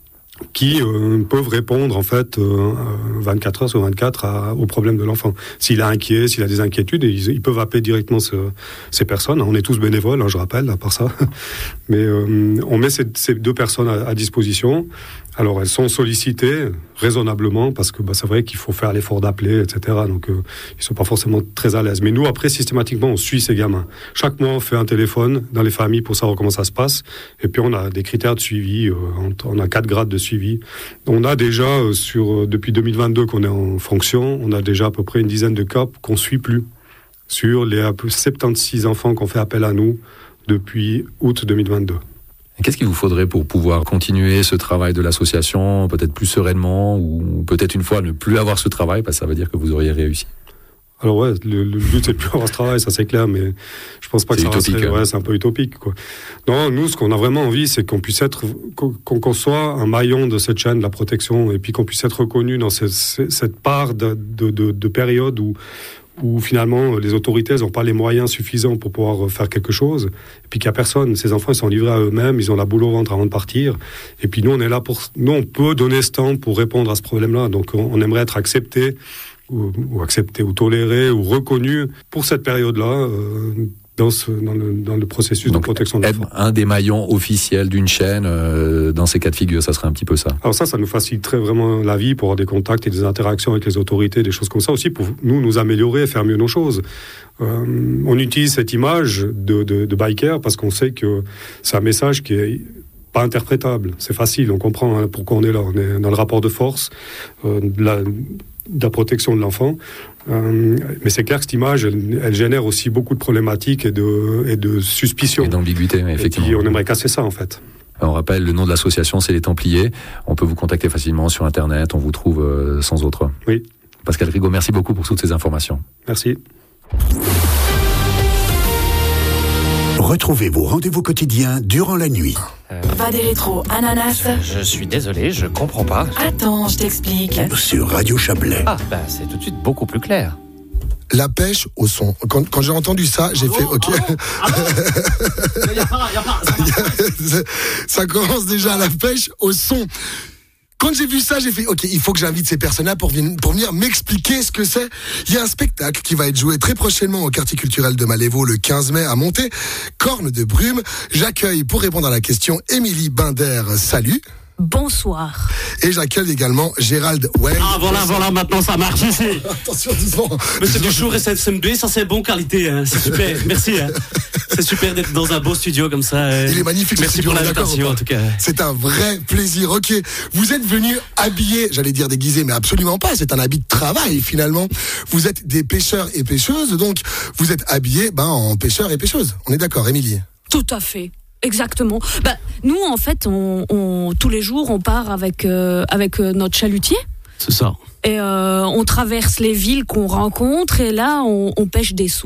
qui euh, peuvent répondre en fait euh, vingt-quatre heures sur vingt-quatre à, aux problèmes de l'enfant. S'il est inquiet, s'il a des inquiétudes, ils, ils peuvent appeler directement ce, ces personnes. On est tous bénévoles, hein, je rappelle, à part ça. Mais euh, on met ces, ces deux personnes à, à disposition. Alors elles sont sollicitées raisonnablement parce que bah, c'est vrai qu'il faut faire l'effort d'appeler, et cetera. Donc euh, ils sont pas forcément très à l'aise. Mais nous après systématiquement on suit ces gamins. Chaque mois on fait un téléphone dans les familles pour savoir comment ça se passe. Et puis on a des critères de suivi. Euh, on a quatre grades de suivi. On a déjà euh, sur euh, depuis deux mille vingt-deux qu'on est en fonction, on a déjà à peu près une dizaine de cas qu'on suit plus sur les soixante-seize enfants qu'on fait appel à nous depuis août deux mille vingt-deux. Qu'est-ce qu'il vous faudrait pour pouvoir continuer ce travail de l'association, peut-être plus sereinement, ou peut-être une fois ne plus avoir ce travail, parce que ça veut dire que vous auriez réussi? Alors ouais, le, le but c'est de plus avoir ce travail, ça c'est clair, mais je pense pas que c'est ça utopique. Resterait, ouais, c'est un peu utopique, quoi. Non, nous, ce qu'on a vraiment envie, c'est qu'on puisse être, qu'on, qu'on soit un maillon de cette chaîne de la protection, et puis qu'on puisse être reconnu dans cette, cette part de, de, de, de période où où finalement les autorités n'ont pas les moyens suffisants pour pouvoir faire quelque chose, et puis qu'il n'y a personne, ces enfants ils sont livrés à eux-mêmes, ils ont la boule au ventre avant de partir, et puis nous on est là pour, nous on peut donner ce temps pour répondre à ce problème-là, donc on, on aimerait être accepté, ou, ou accepté, ou toléré, ou reconnu pour cette période-là, euh, dans, ce, dans, le, dans le processus donc, de protection de l'enfant. Être un des maillons officiels d'une chaîne, euh, dans ces cas de figure, ça serait un petit peu ça. Alors ça, ça nous faciliterait vraiment la vie pour avoir des contacts et des interactions avec les autorités, des choses comme ça aussi, pour nous, nous améliorer et faire mieux nos choses. Euh, on utilise cette image de, de, de biker parce qu'on sait que c'est un message qui est pas interprétable. C'est facile, on comprend hein, pourquoi on est là. On est dans le rapport de force, euh, de, la, de la protection de l'enfant. Euh, mais c'est clair que cette image, elle, elle génère aussi beaucoup de problématiques et de, et de suspicions. Et d'ambiguïté, effectivement. Et puis on aimerait casser ça, en fait. On rappelle, le nom de l'association, c'est les Templiers. On peut vous contacter facilement sur Internet, on vous trouve euh, sans autre. Oui. Pascal Rigaud, merci beaucoup pour toutes ces informations. Merci. Retrouvez vos rendez-vous quotidiens durant la nuit. Euh... Va des rétros, ananas. Je, je suis désolé, je comprends pas. Attends, je t'explique. Sur Radio Chablais. Ah, bah c'est tout de suite beaucoup plus clair. La pêche au son. Quand, quand j'ai entendu ça, j'ai ah fait bon, OK. Ah bon, y a pas, y a pas, ça, ça commence déjà la pêche au son. Quand j'ai vu ça, j'ai fait, OK, il faut que j'invite ces personnes-là pour, pour venir m'expliquer ce que c'est. Il y a un spectacle qui va être joué très prochainement au quartier culturel de Malévo le quinze mai à Monté. Corne de brume. J'accueille pour répondre à la question Émilie Binder. Salut. Bonsoir. Et j'accueille également Gérald Well. Ah voilà, voilà, maintenant ça marche ici. Attention, doucement. Mais c'est du Shure S M deux, ça c'est bon qualité, hein. C'est super, merci. Hein. C'est super d'être dans un beau studio comme ça. Hein. Il est magnifique. Merci studio, pour l'invitation en tout cas. C'est un vrai plaisir. Ok, vous êtes venus habillés, j'allais dire déguisés, mais absolument pas. C'est un habit de travail finalement. Vous êtes des pêcheurs et pêcheuses, donc vous êtes habillés ben, en pêcheurs et pêcheuses. On est d'accord, Émilie? Tout à fait. Exactement. Bah, nous, en fait, on, on, tous les jours, on part avec, euh, avec euh, notre chalutier. C'est ça. Et euh, on traverse les villes qu'on rencontre et là, on, on pêche des sons.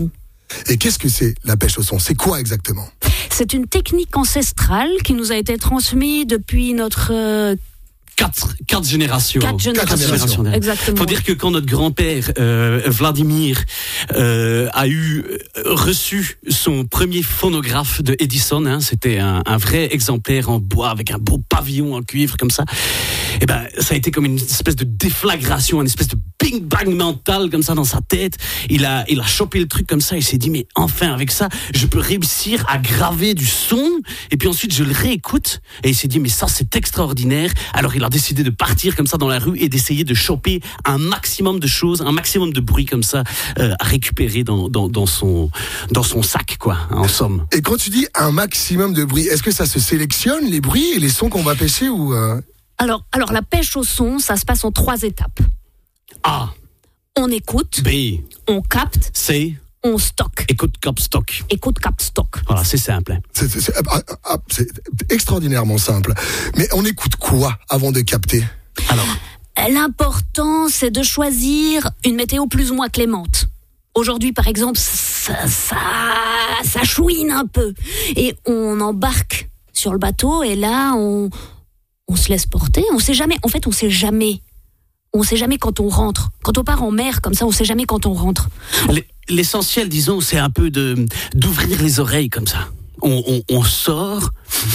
Et qu'est-ce que c'est la pêche au son? C'est quoi exactement? C'est une technique ancestrale qui nous a été transmise depuis notre... Euh, Quatre, quatre générations. Quatre générations. Quatre générations. Exactement. Faut dire que quand notre grand-père euh, Vladimir euh, a eu reçu son premier phonographe de Edison, hein, c'était un, un vrai exemplaire en bois avec un beau pavillon en cuivre comme ça. Et ben, ça a été comme une espèce de déflagration, une espèce de bing bang mental comme ça dans sa tête. Il a, il a chopé le truc comme ça. Il s'est dit mais enfin avec ça, je peux réussir à graver du son. Et puis ensuite je le réécoute et il s'est dit mais ça c'est extraordinaire. Alors il a décidé de partir comme ça dans la rue et d'essayer de choper un maximum de choses, un maximum de bruit comme ça euh, à récupérer dans, dans, dans, son, dans son sac, quoi, en somme. Et quand tu dis un maximum de bruit, est-ce que ça se sélectionne, les bruits et les sons qu'on va pêcher ou euh... alors, alors, la pêche au son, ça se passe en trois étapes. A. On écoute. B. On capte. C. On stocke. Écoute, cap, stock. Écoute, cap, stock. Voilà, c'est simple. C'est, c'est, c'est, c'est extraordinairement simple. Mais on écoute quoi avant de capter? Alors, l'important, c'est de choisir une météo plus ou moins clémente. Aujourd'hui, par exemple, ça, ça, ça chouine un peu. Et on embarque sur le bateau et là, on, on se laisse porter. On sait jamais. En fait, on sait jamais. On sait jamais quand on rentre. Quand on part en mer comme ça, on sait jamais quand on rentre. L'essentiel, disons, c'est un peu de d'ouvrir les oreilles comme ça. On, on, on sort.